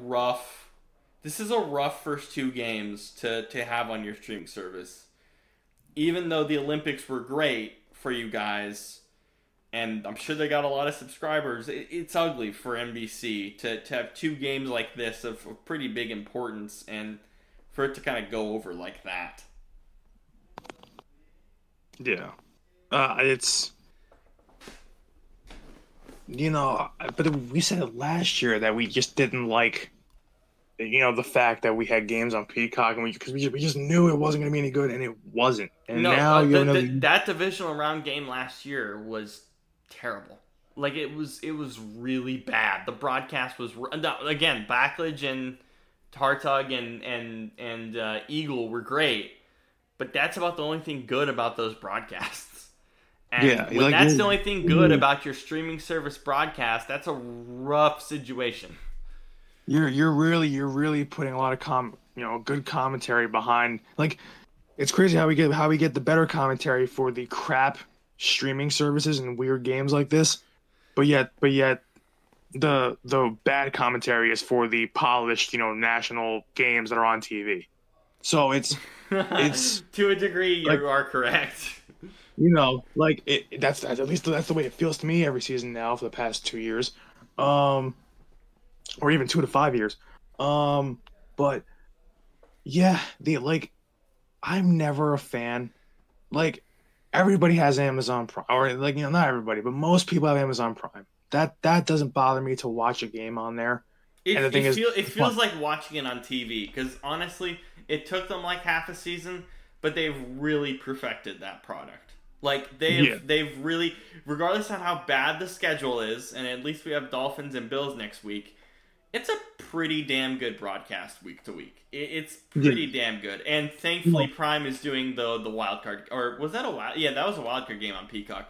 rough first 2 games to have on your streaming service. Even though the Olympics were great for you guys, and I'm sure they got a lot of subscribers. It's ugly for NBC to have 2 games like this of pretty big importance and for it to kind of go over like that. yeah. It's but we said it last year that we just didn't like the fact that we had games on Peacock and we just knew it wasn't going to be any good and it wasn't. And No, now you have another. that divisional round game last year was terrible. Like it was really bad. The broadcast was again Backlage and Tartug and Eagle were great, but that's about the only thing good about those broadcasts. And Yeah, when that's the only thing good about your streaming service broadcast, that's a rough situation. you're really putting a lot of good commentary behind. Like it's crazy how we get the better commentary for the crap streaming services and weird games like this, but yet the bad commentary is for the polished national games that are on TV. So it's To a degree, you like are correct. like that's at least that's the way it feels to me every season now for the past 2 years, um, or even 2 to 5 years, but yeah, the like I'm never a fan. Like everybody has Amazon Prime, or not everybody, but most people have Amazon Prime. That doesn't bother me to watch a game on there. And the thing is, it feels like watching it on TV, because honestly, it took them like half a season, but they've really perfected that product. Like they've really, regardless of how bad the schedule is, and at least we have Dolphins and Bills next week, it's a pretty damn good broadcast week to week. It's pretty damn good, and thankfully Prime is doing the wild card, or was that a wild? Yeah, that was a wild card game on Peacock.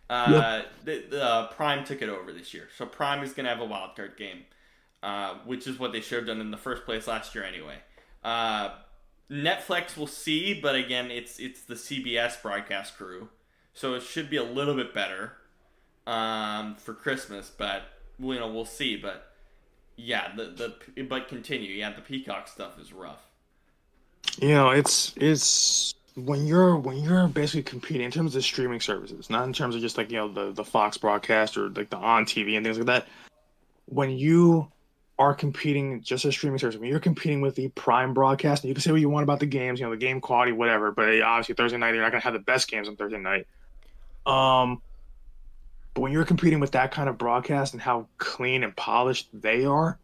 Prime took it over this year, so Prime is gonna have a wild card game, which is what they should have done in the first place last year anyway. Netflix will see, but again, it's the CBS broadcast crew, so it should be a little bit better for Christmas. But we'll see. But yeah, but continue. Yeah, the Peacock stuff is rough. It's when you're basically competing in terms of streaming services, not in terms of just like the Fox broadcast or like the on TV and things like that. When you are competing just as streaming service, when you're competing with the Prime broadcast, and you can say what you want about the games, the game quality, whatever, but obviously Thursday night, you're not going to have the best games on Thursday night. But when you're competing with that kind of broadcast and how clean and polished they are,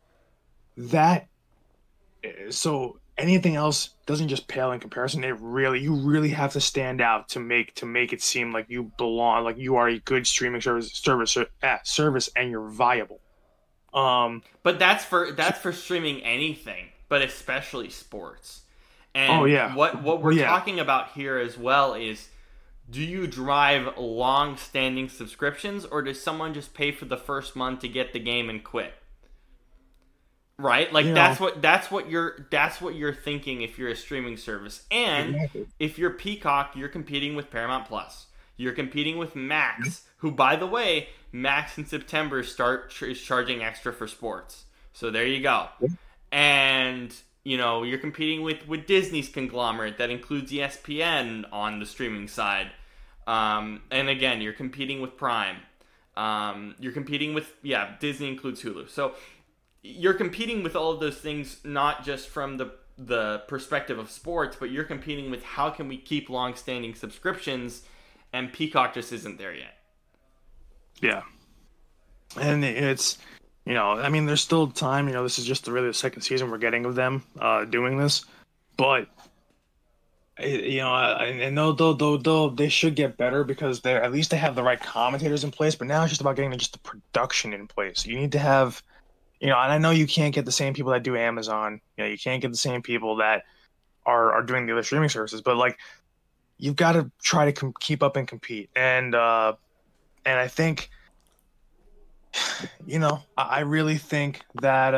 so anything else doesn't just pale in comparison. You really have to stand out to make it seem like you belong, like you are a good streaming service, and you're viable. But that's for streaming anything, but especially sports. And what we're talking about here as well is, do you drive long-standing subscriptions, or does someone just pay for the first month to get the game and quit? Right? Like that's what you're thinking if you're a streaming service. And if you're Peacock, you're competing with Paramount Plus. You're competing with Max, who, by the way, Max in September is charging extra for sports. So there you go. And, you're competing with Disney's conglomerate that includes ESPN on the streaming side. And again, you're competing with Prime. You're competing with, Disney includes Hulu. So you're competing with all of those things, not just from the perspective of sports, but you're competing with how can we keep long-standing subscriptions, and Peacock just isn't there yet. Yeah. And it's, there's still time. This is just really the second season we're getting of them doing this. But, and though they should get better because at least they have the right commentators in place. But now it's just about getting just the production in place. You need to have, and I know you can't get the same people that do Amazon. You can't get the same people that are doing the other streaming services. But, like, you've got to try to keep up and compete. And I think, I really think that,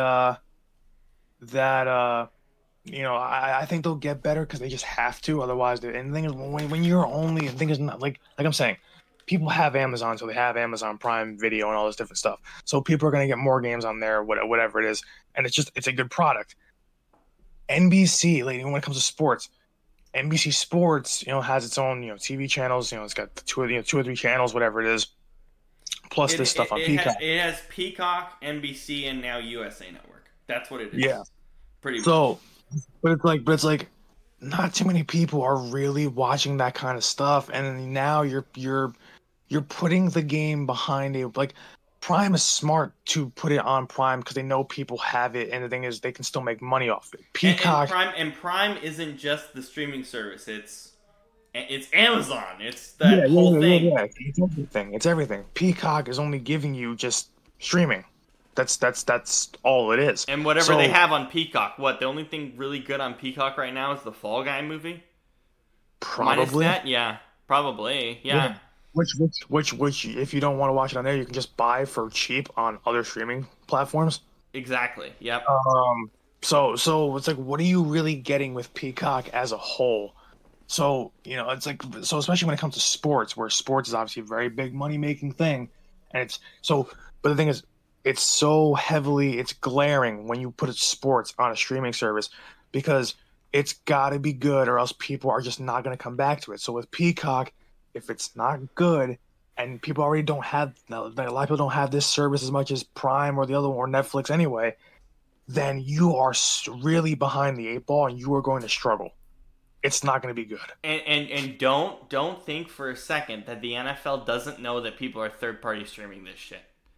I think they'll get better because they just have to. Otherwise, and the thing is, when you're only, the thing is not like I'm saying, people have Amazon, so they have Amazon Prime Video and all this different stuff. So people are going to get more games on there, whatever it is. And it's a good product. NBC, when it comes to sports, NBC Sports, has its own, TV channels. It's got two or three channels, whatever it is. Plus this stuff on Peacock. It has Peacock, NBC, and now USA Network. That's what it is. Yeah. Pretty much. So, but it's like, not too many people are really watching that kind of stuff, and now you're putting the game behind Prime is smart to put it on Prime because they know people have it, and the thing is, they can still make money off it. Peacock and Prime isn't just the streaming service; it's Amazon. It's that whole thing. Yeah, it's everything. It's everything. Peacock is only giving you just streaming. That's all it is. And whatever they have on Peacock, the only thing really good on Peacock right now is the Fall Guy movie. Probably. Minus that, yeah, probably, yeah. Which, if you don't want to watch it on there, you can just buy for cheap on other streaming platforms. Exactly. Yep. So it's like, what are you really getting with Peacock as a whole? So, it's like, so especially when it comes to sports, where sports is obviously a very big money making thing, and but the thing is, it's glaring when you put sports on a streaming service because it's got to be good, or else people are just not going to come back to it. So with Peacock, if it's not good and people already a lot of people don't have this service as much as Prime or the other one or Netflix anyway, then you are really behind the eight ball and you are going to struggle. It's not going to be good. And don't think for a second that the NFL doesn't know that people are third party streaming this shit.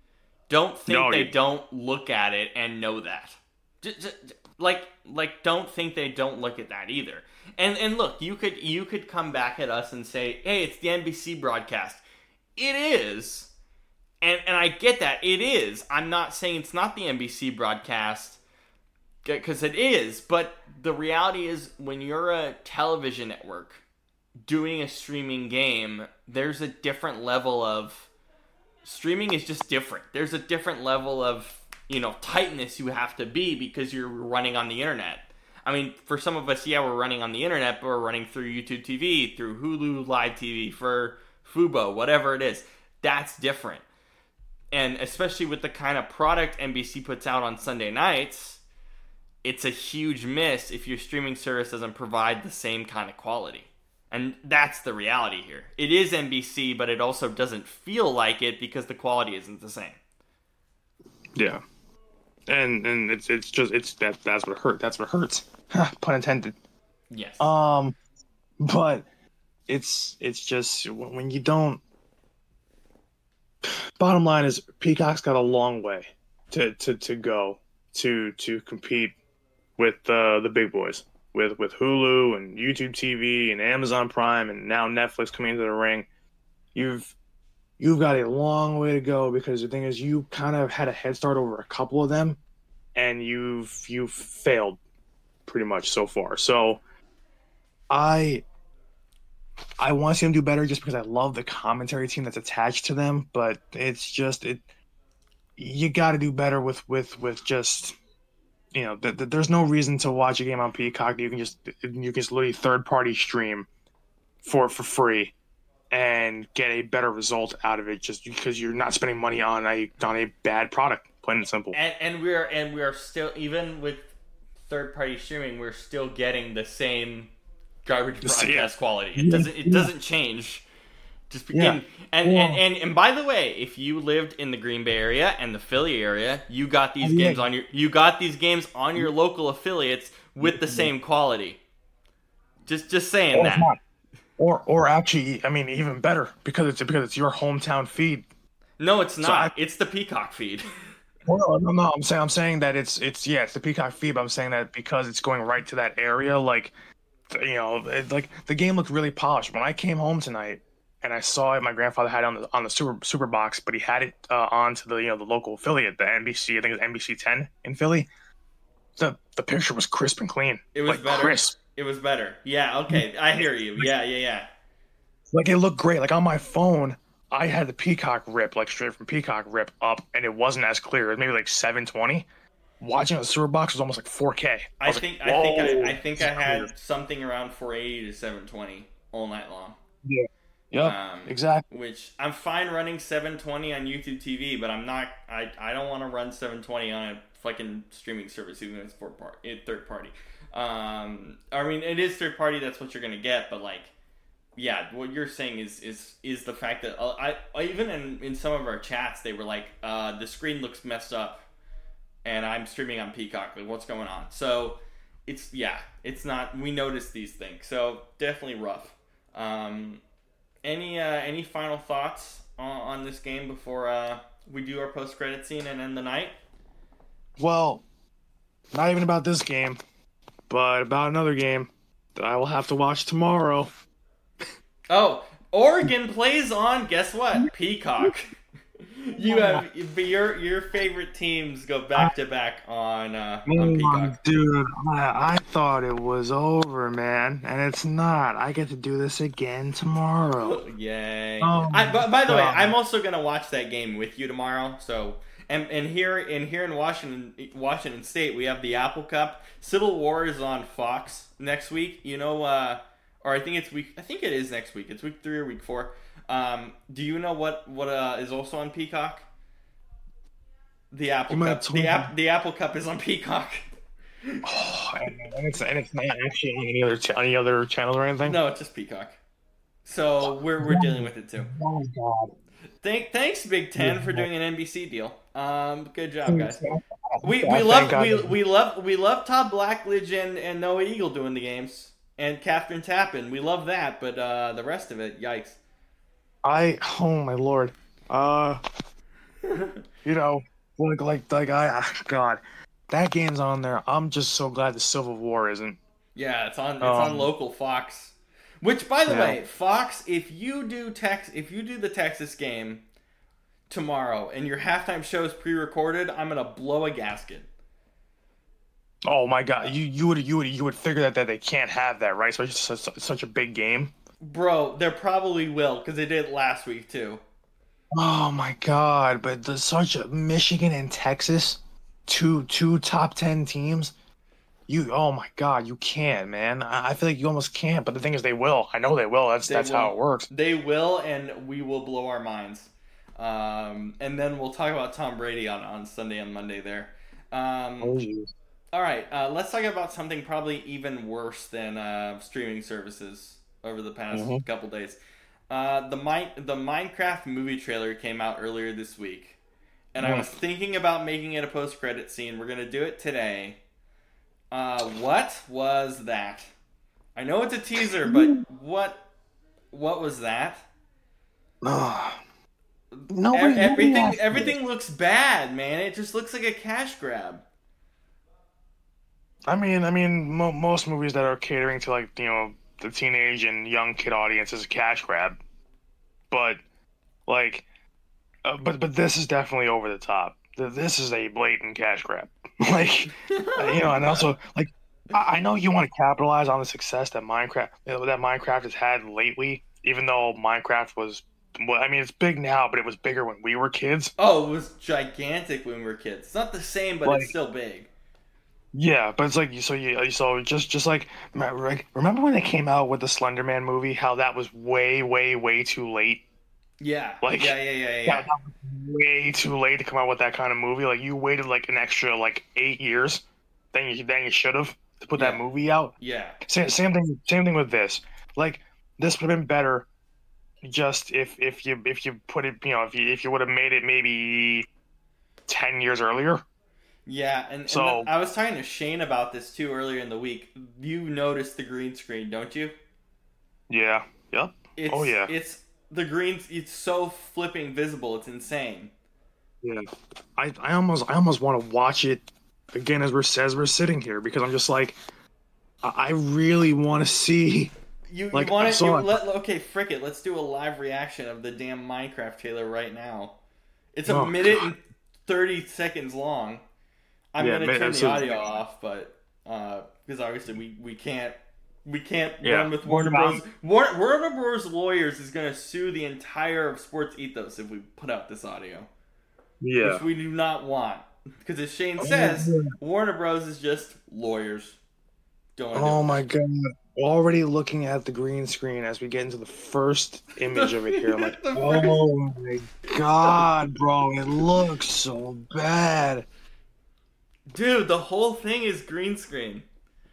Don't think No, they you- don't look at it and know that. Like don't think they don't look at that either. And look, you could come back at us and say, "Hey, it's the NBC broadcast." It is. And I get that. It is. I'm not saying it's not the NBC broadcast, because it is, but the reality is when you're a television network doing a streaming game, there's a different level of streaming is just different. There's a different level of, tightness you have to be because you're running on the internet. I mean, for some of us, yeah, we're running on the internet, but we're running through YouTube TV, through Hulu Live TV, for Fubo, whatever it is. That's different. And especially with the kind of product NBC puts out on Sunday nights, it's a huge miss if your streaming service doesn't provide the same kind of quality. And that's the reality here. It is NBC, but it also doesn't feel like it because the quality isn't the same. Yeah. And that's what hurt. That's what hurts. Pun intended. Yes. But it's just when you don't. Bottom line is Peacock's got a long way to go to compete with the big boys, with Hulu and YouTube TV and Amazon Prime and now Netflix coming into the ring. You've got a long way to go, because the thing is, you kind of had a head start over a couple of them, and you've failed pretty much so far. So I want to see them do better just because I love the commentary team that's attached to them, but it's just you got to do better with just there's no reason to watch a game on Peacock. You can just literally third party stream for free and get a better result out of it just because you're not spending money on a bad product, plain and simple. And we are still, even with third party streaming, we're still getting the same garbage broadcast quality. It doesn't change. Just and by the way, if you lived in the Green Bay area and the Philly area, you got these games on your local affiliates with the same quality. Just saying that. Or actually, I mean, even better because it's your hometown feed. No, it's not. It's the Peacock feed. Well, no. I'm saying that it's the Peacock feed. But I'm saying that because it's going right to that area, like, like the game looked really polished. When I came home tonight and I saw it, my grandfather had it on the super box, but he had it onto the the local affiliate, the NBC. I think it was NBC 10 in Philly. The picture was crisp and clean. It was better. Crisp. It was better. Yeah. Okay. I hear you. Yeah. Like, it looked great. Like, on my phone, I had the Peacock rip, like straight from Peacock rip up, and it wasn't as clear. It was maybe like 720. Watching on the super box was almost like 4K. I think I had something around 480 to 720 all night long. Yeah. Yep. Exactly. Which I'm fine running 720 on YouTube TV, but I'm not. I don't want to run 720 on a fucking streaming service, even if it's third party. I mean, it is third party. That's what you're gonna get, but like, yeah, what you're saying is the fact that I even in some of our chats they were like, the screen looks messed up, and I'm streaming on Peacock. Like, what's going on? So it's not. We noticed these things, so definitely rough. Any final thoughts on this game before we do our post credit scene and end the night? Well, not even about this game, but about another game that I will have to watch tomorrow. Oh, Oregon plays on, guess what? Peacock. You have your favorite teams go back to back on Peacock. Dude, I thought it was over, man, and it's not. I get to do this again tomorrow. Yay! By the way, I'm also gonna watch that game with you tomorrow. So, and here in Washington State, we have the Apple Cup. Civil War is on Fox next week. Or I think it is next week. It's week 3 or week 4. Do you know what is also on Peacock? The Apple Cup. The Apple Cup is on Peacock. Oh, and it's not actually on any other channels or anything. No, it's just Peacock. So we're dealing with it too. Oh my god! Thanks Big Ten for doing an NBC deal. Good job, guys. We love Todd Blackledge and Noah Eagle doing the games. And Catherine Tappan, we love that, but the rest of it, yikes. Oh my lord. You know, God, that game's on there. I'm just so glad the Civil War isn't. Yeah, it's on Um, local Fox. Which, by the yeah. way, Fox, if you do the Texas game tomorrow and your halftime show is pre-recorded, I'm gonna blow a gasket. Oh my God, you would figure that they can't have that, right? So it's such a big game. Bro, there probably will because they did it last week too. Oh my God, but such a Michigan and Texas, two top 10 teams. Oh my God, you can't, man. I feel like you almost can't, but the thing is, they will. I know they will. They That's how will. it works. They will, and we will blow our minds. And then we'll talk about Tom Brady on Sunday and Monday there. Um, Oh, geez. all right, let's talk about something probably even worse than streaming services over the past Hmm. couple days. The Minecraft movie trailer came out earlier this week, and I was thinking about making it a post credit scene. We're gonna do it today. What was that? I know it's a teaser, but what was that? Nobody Everything asked for this. everything looks bad, man. It just looks like a cash grab. Most movies that are catering to like the teenage and young kid audience is a cash grab, but like, but this is definitely over the top. This is a blatant cash grab. Like, and also like, I know you want to capitalize on the success that Minecraft has had lately, even though Minecraft was, well, it's big now, but it was bigger when we were kids. Oh, it was gigantic when we were kids. It's not the same, but it's Like, still big. yeah, but it's like so just like remember when they came out with the Slender Man movie? How that was way too late. Yeah, Like yeah. that was way too late to come out with that kind of movie. Like you waited like an extra like 8 years, then you should have to put that Yeah, movie out. yeah, Same thing with this. Like this would have been better just if you put it if you would have made it maybe 10 years earlier. yeah. And So I was talking to Shane about this too earlier in the week. You noticed the green screen, don't you? yeah, yep, oh yeah, It's the greens. It's so flipping visible. It's insane. yeah. I almost want to watch it again as we're sitting here because I'm just like I really want to see. You Like I want to saw it. okay, frick it. Let's do a live reaction of the damn Minecraft trailer right now. It's a Oh minute God. and 30 seconds long. I'm Yeah, gonna man, turn the so audio off, but because obviously we can't yeah. run with Warner Bros. Warner Bros. Lawyers is gonna sue the entire of Sports Ethos if we put out this audio, Yeah. which we do not want. Because as Shane Oh, says, yeah. Warner Bros. Is just lawyers. Don't want to do Oh it. my God. Already looking at the green screen as we get into the first image of it here. I'm like, The oh my God, bro, it looks so bad. Dude, the whole thing is green screen.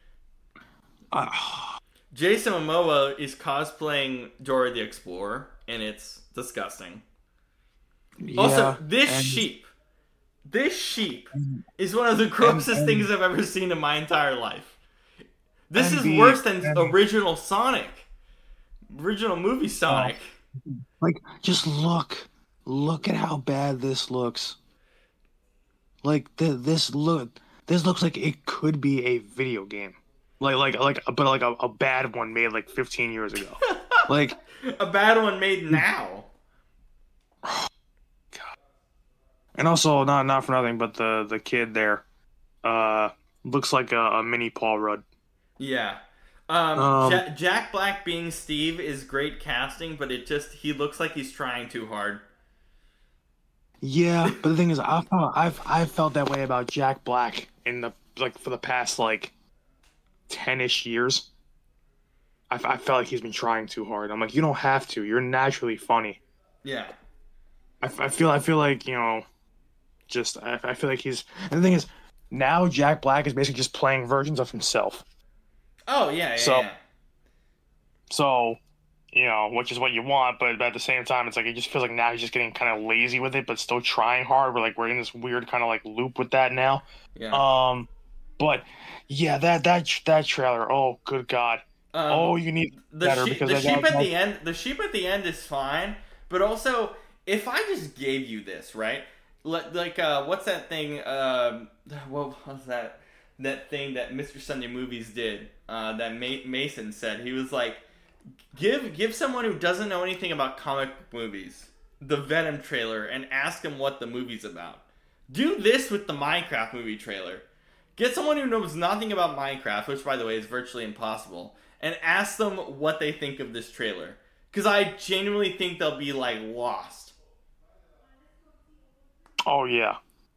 Uh, Jason Momoa is cosplaying Dora the Explorer, and it's disgusting. Also, yeah. this sheep is one of the grossest and- things I've ever seen in my entire life. This and is the- worse than and- original Sonic, original movie Sonic. Like, just look at how bad this looks. Like this looks like it could be a video game. But like a bad one made like 15 years ago. Like, A bad one made now. and also not for nothing, but the kid there, looks like a mini Paul Rudd. Yeah. Um, Jack Black being Steve is great casting, but he looks like he's trying too hard. Yeah, but the thing is, I've felt that way about Jack Black for the past like 10-ish years. I felt like he's been trying too hard. I'm like, you don't have to. You're naturally funny. Yeah. I feel like I feel like he's. And the thing is, now Jack Black is basically just playing versions of himself. Oh yeah, So- yeah. So, which is what you want, but at the same time, it's like it just feels like now he's just getting kind of lazy with it, but still trying hard. We're in this weird kind of like loop with that now. Yeah. But yeah, that trailer. Oh, good God. You need better because the sheep at the end is fine, but also if I just gave you this, right? What's that thing? What was that? That thing that Mr. Sunday Movies did. That Mason said. He was like, give someone who doesn't know anything about comic book movies the Venom trailer and ask them what the movie's about. Do this with the Minecraft movie trailer. Get someone who knows nothing about Minecraft, which by the way is virtually impossible, and ask them what they think of this trailer. Because I genuinely think they'll be like lost. Oh yeah.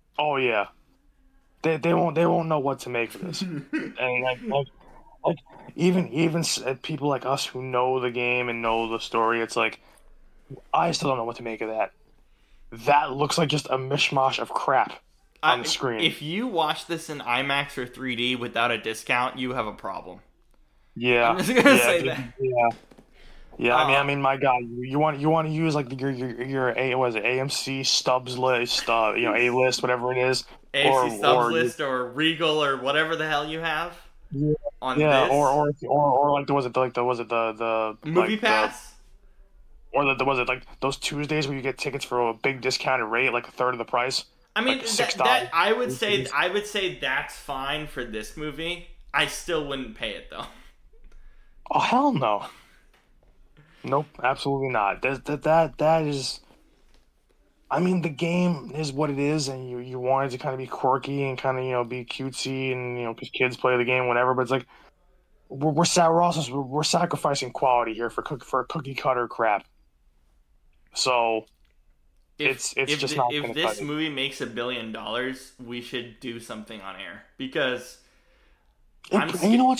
They won't know what to make of this. And like even people like us who know the game and know the story, it's like I still don't know what to make of that. That looks like just a mishmash of crap on the screen. If you watch this in IMAX or 3D without a discount, you have a problem. Yeah, I'm just gonna say that. Yeah. I mean, my God, you want to use like your AMC Stubs list, A list, whatever it is, AMC Stubs list or Regal or whatever the hell you have. Yeah, on this. or like was it the Movie Pass? Or was it like those Tuesdays where you get tickets for a big discounted rate, like a third of the price? I mean, like that I would say that's fine for this movie. I still wouldn't pay it though. Oh hell no! Nope, absolutely not. That is. I mean, the game is what it is, and you want it to kind of be quirky and kind of be cutesy, and because kids play the game, whatever. But it's like we're sacrificing quality here for cookie cutter crap. So it's just not. If this movie makes $1 billion, we should do something on air because I'm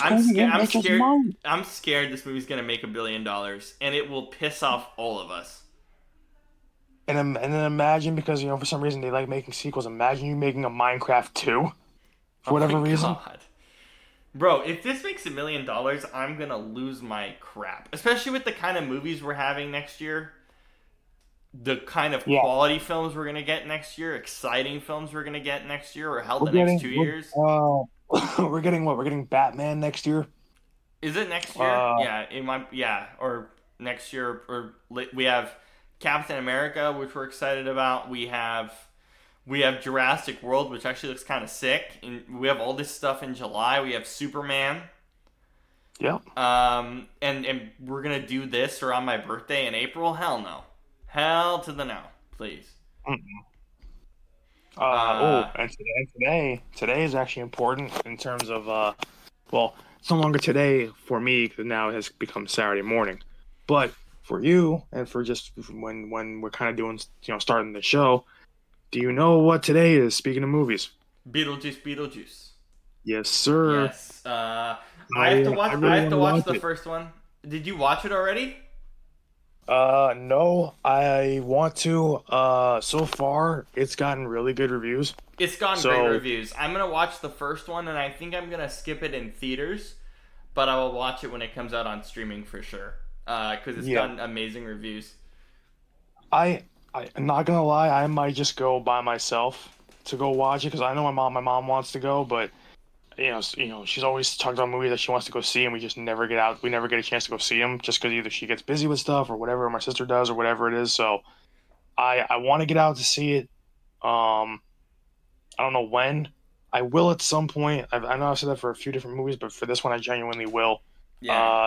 scared this movie's gonna make $1 billion, and it will piss off all of us. And then imagine, because for some reason they like making sequels. Imagine you making a Minecraft 2 for whatever reason. God. Bro, if this makes $1 million, I'm gonna lose my crap. Especially with the kind of movies we're having next year. The kind of quality films we're gonna get next year, exciting films we're gonna get next year, or hell, the next 2 years. We're getting what? We're getting Batman next year. Is it next year? Or next year, or we have Captain America, which we're excited about. We have Jurassic World, which actually looks kind of sick. And we have all this stuff in July. We have Superman. Yep. And we're gonna do this around my birthday in April. Hell no. Hell to the no, please. And today is actually important in terms of it's no longer today for me because now it has become Saturday morning, but for you and for just when we're kind of doing starting the show, do you know what today is? Speaking of movies, Beetlejuice. Yes, sir. Yes. I have to watch the first one. Did you watch it already? No, I want to. So far, it's gotten really good reviews. It's gotten great reviews. I'm gonna watch the first one, and I think I'm gonna skip it in theaters, but I will watch it when it comes out on streaming for sure. Because it's gotten amazing reviews. I'm not gonna lie, I might just go by myself to go watch it because I know my mom wants to go, but she's always talking about movies that she wants to go see, and we just never get out. We never get a chance to go see them just because either she gets busy with stuff or whatever, or my sister does or whatever it is. So I want to get out to see it. I don't know when. I will at some point. I know I've said that for a few different movies, but for this one, I genuinely will. Yeah.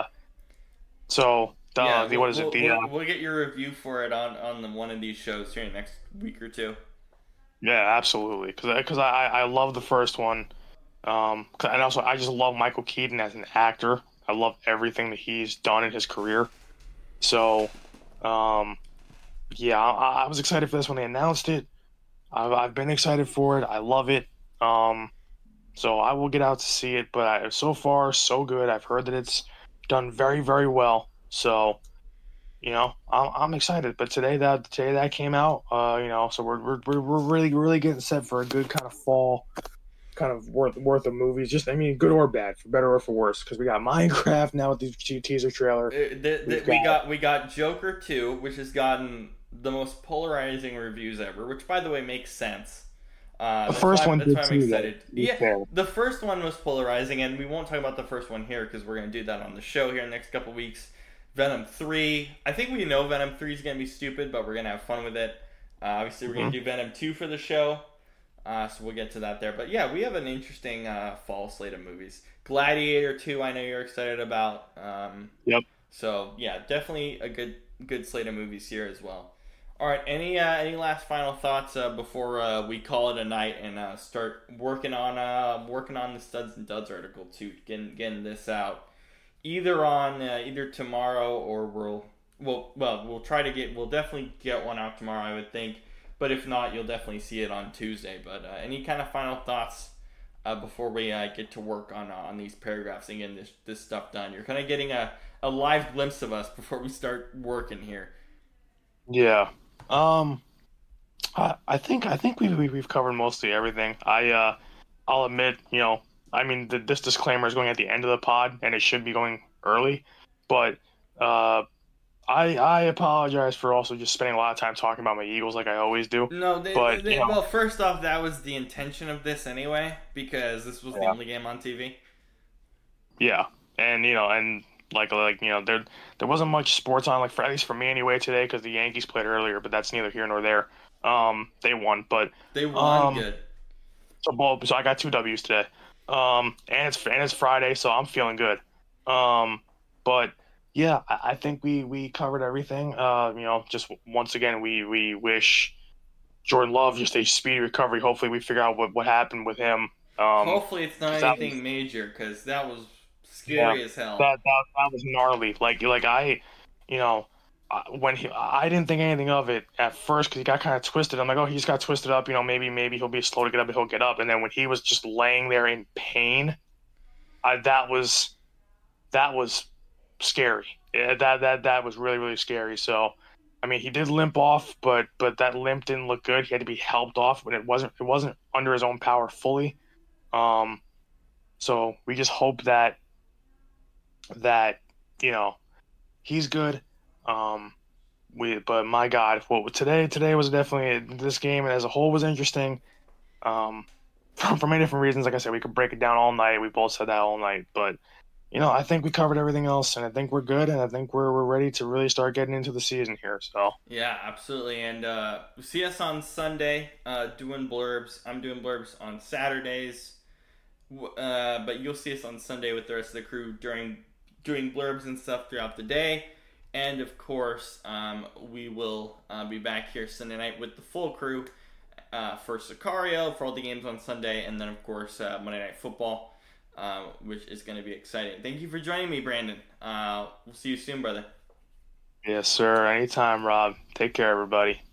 What is it? We'll get your review for it on one of these shows here in the next week or two. Yeah, absolutely. Because I love the first one. And also I just love Michael Keaton as an actor. I love everything that he's done in his career. So, I was excited for this when they announced it. I've been excited for it. I love it. So I will get out to see it. But so far, so good. I've heard that it's done very, very well. So, I'm excited. But today that came out, so we're really, really getting set for a good kind of fall, kind of worth of movies. Just, good or bad, for better or for worse. Because we got Minecraft now with the teaser trailer. We got Joker 2, which has gotten the most polarizing reviews ever. Which, by the way, makes sense. The first one did too. I'm excited. The first one was polarizing, and we won't talk about the first one here because we're going to do that on the show here in the next couple weeks. Venom 3. I think we know Venom 3 is going to be stupid, but we're going to have fun with it. Obviously, we're going to do Venom 2 for the show. So we'll get to that there. But yeah, we have an interesting fall slate of movies. Gladiator 2, I know you're excited about. Yep. So yeah, definitely a good slate of movies here as well. All right, any last final thoughts before we call it a night and start working on the Studs and Duds article too, getting this out either tomorrow or we'll try to we'll definitely get one out tomorrow, I would think. But if not, you'll definitely see it on Tuesday. But any kind of final thoughts before we get to work on these paragraphs and getting this stuff done? You're kind of getting a live glimpse of us before we start working here. Yeah. I think we've covered mostly everything. I'll admit, I mean, this disclaimer is going at the end of the pod, and it should be going early, but I apologize for also just spending a lot of time talking about my Eagles like I always do. No, well, first off, that was the intention of this anyway, because this was the only game on TV. Yeah, and there wasn't much sports on, like, at least for me anyway today, because the Yankees played earlier, but that's neither here nor there. They won, but they won good. So I got 2 W's today. And it's Friday, so I'm feeling good. But yeah, I think we covered everything. Just once again, we wish Jordan Love just a speedy recovery. Hopefully, we figure out what happened with him. Hopefully, it's not anything major, because that was scary as hell. That was gnarly. I didn't think anything of it at first because he got kind of twisted. I'm like, oh, he just got twisted up. Maybe he'll be slow to get up, but he'll get up. And then when he was just laying there in pain, that was scary. Yeah, that was really, really scary. So, I mean, he did limp off, but that limp didn't look good. He had to be helped off when it wasn't under his own power fully. So we just hope that he's good. But my God, today was definitely, this game as a whole was interesting. For many different reasons. Like I said, we could break it down all night. We both said that all night, but I think we covered everything else, and I think we're good, and I think we're ready to really start getting into the season here. So yeah, absolutely. And see us on Sunday doing blurbs. I'm doing blurbs on Saturdays, but you'll see us on Sunday with the rest of the crew doing blurbs and stuff throughout the day. And of course, we will be back here Sunday night with the full crew for Sicario, for all the games on Sunday, and then of course Monday Night Football, which is going to be exciting. Thank you for joining me, Brandon. We'll see you soon, brother. Yes, sir. Anytime, Rob. Take care, everybody.